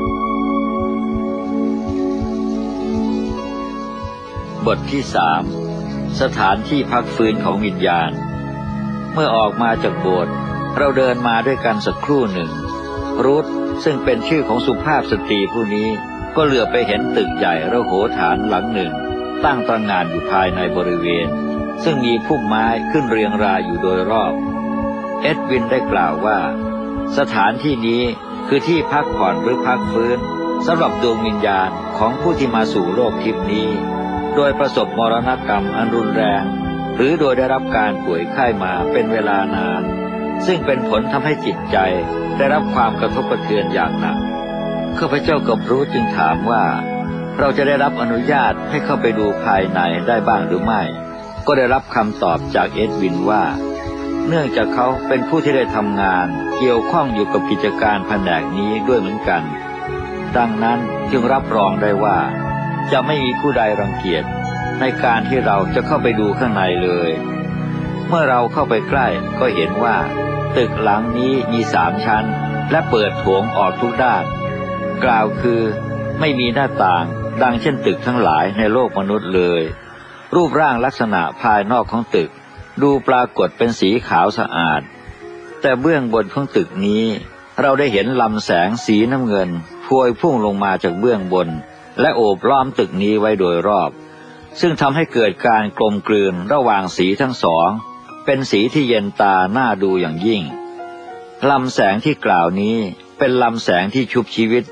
A: บทที่สามสถานที่พักฟื้นของวิญญาณเมื่อออกมาจากโบสถ์เราเดินมาด้วยกันสักครู่หนึ่งรูธซึ่งเป็นชื่อของสุภาพสตรีผู้นี้ก็เหลือบไปเห็นตึกใหญ่ระโหฐานหลังหนึ่งตั้งตระหง่านอยู่ภายในบริเวณซึ่งมีพุ่มไม้ขึ้นเรียงรายอยู่โดยรอบเอ็ดวินได้กล่าวว่าสถานที่นี้คือที่พักผ่อนหรือพักฟื้นสำหรับดวงวิญญาณของผู้ที่มาสู่โลกทิพย์นี้โดยประสบมรณกรรมอันรุนแรงหรือโดยได้รับการป่วยไข้มาเป็นเวลานานซึ่งเป็นผลทำให้จิตใจได้รับความกระทบกระเทือนอย่างหนักข้าพเจ้ากับรู้จึงถามว่าเราจะได้รับอนุญาตให้เข้าไปดูภายในได้บ้างหรือไม่ก็ได้รับคำตอบจากเอ็ดวินว่าเนื่องจากเขาเป็นผู้ที่ได้ทำงานเกี่ยวข้องอยู่กับกิจการแผนกนี้ด้วยเหมือนกันดังนั้นจึงรับรองได้ว่าจะไม่มีผู้ใดรังเกียจในการที่เราจะเข้าไปดูข้างในเลยเมื่อเราเข้าไปใกล้ก็เห็นว่าตึกหลังนี้มีสามชั้นและเปิดโถงออกทุกด้านกล่าวคือไม่มีหน้าต่างดังเช่นตึกทั้งหลายในโลกมนุษย์เลยรูปร่างลักษณะภายนอกของตึกดูปรากฏเป็นสีขาวสะอาดแต่เบื้องบนของตึกนี้เราได้เห็นลำแสงสีน้ำเงินพวยพุ่งลงมาจากเบื้องบนและโอบล้อมตึกนี้ไว้โดยรอบซึ่งทำให้เกิดการกลมกลืนระหว่างสีทั้งสองเป็นสีที่เย็นตาน่าดูอย่างยิ่งลำแสงที่กล่าวนี้เป็นลำแสงที่ชุบชีวิต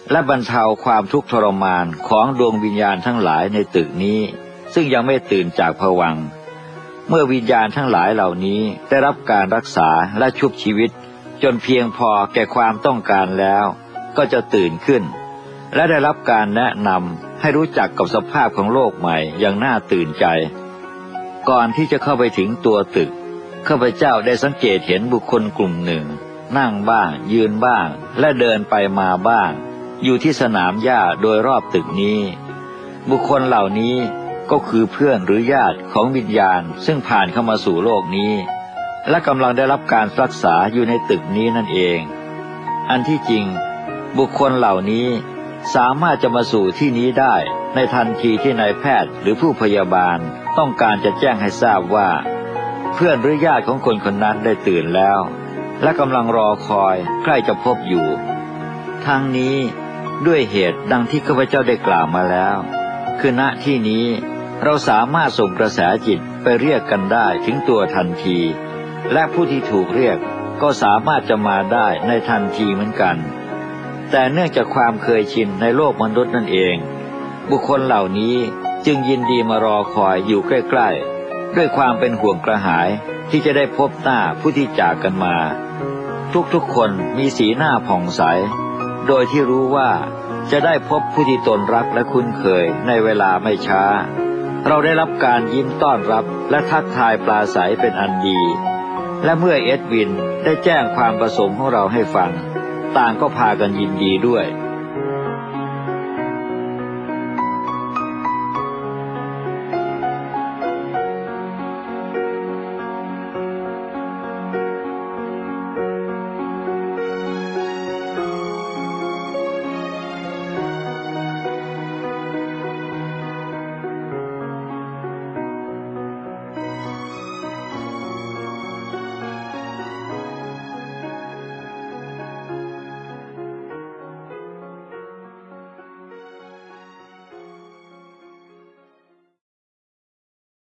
A: และบรรเทาความทุกข์ทรมานของดวงวิญญาณทั้งหลายในตึกนี้ซึ่งยังไม่ตื่นจากภวังค์เมื่อวิญญาณทั้งหลายเหล่านี้ได้รับการรักษาและชุบชีวิตจนเพียงพอแก่ความต้องการแล้วก็จะตื่นขึ้นและได้รับการแนะนำให้รู้จักกับสภาพของโลกใหม่อย่างน่าตื่นใจก่อนที่จะเข้าไปถึงตัวตึกข้าพเจ้าได้สังเกตเห็นบุคคลกลุ่มหนึ่งนั่งบ้างยืนบ้างและเดินไปมาบ้างอยู่ที่สนามหญ้าโดยรอบตึกนี้บุคคลเหล่านี้ก็คือเพื่อนหรือญาติของวิญญาณซึ่งผ่านเข้ามาสู่โลกนี้และกำลังได้รับการรักษาอยู่ในตึกนี้นั่นเองอันที่จริงบุคคลเหล่านี้สามารถจะมาสู่ที่นี้ได้ในทันทีที่นายแพทย์หรือผู้พยาบาลต้องการจะแจ้งให้ทราบว่าเพื่อนหรือญาติของคนคนนั้นได้ตื่นแล้วและกำลังรอคอยใกล้จะพบอยู่ทั้งนี้ด้วยเหตุดังที่ข้าพเจ้าได้กล่าวมาแล้วคือณที่นี้เราสามารถส่งกระแสจิตไปเรียกกันได้ถึงตัวทันทีและผู้ที่ถูกเรียกก็สามารถจะมาได้ในทันทีเหมือนกันแต่เนื่องจากความเคยชินในโลกมนุษย์นั่นเองบุคคลเหล่านี้จึงยินดีมารอคอยอยู่ใกล้ๆด้วยความเป็นห่วงกระหายที่จะได้พบหน้าผู้ที่จากกันมาทุกๆคนมีสีหน้าผ่องใสโดยที่รู้ว่าจะได้พบผู้ที่ตนรักและคุ้นเคยในเวลาไม่ช้าเราได้รับการยิ้มต้อนรับและทักทายปราศัยเป็นอันดีและเมื่อเอ็ดวินได้แจ้งความประสงค์ของเราให้ฟังต่างก็พากันยินดีด้วย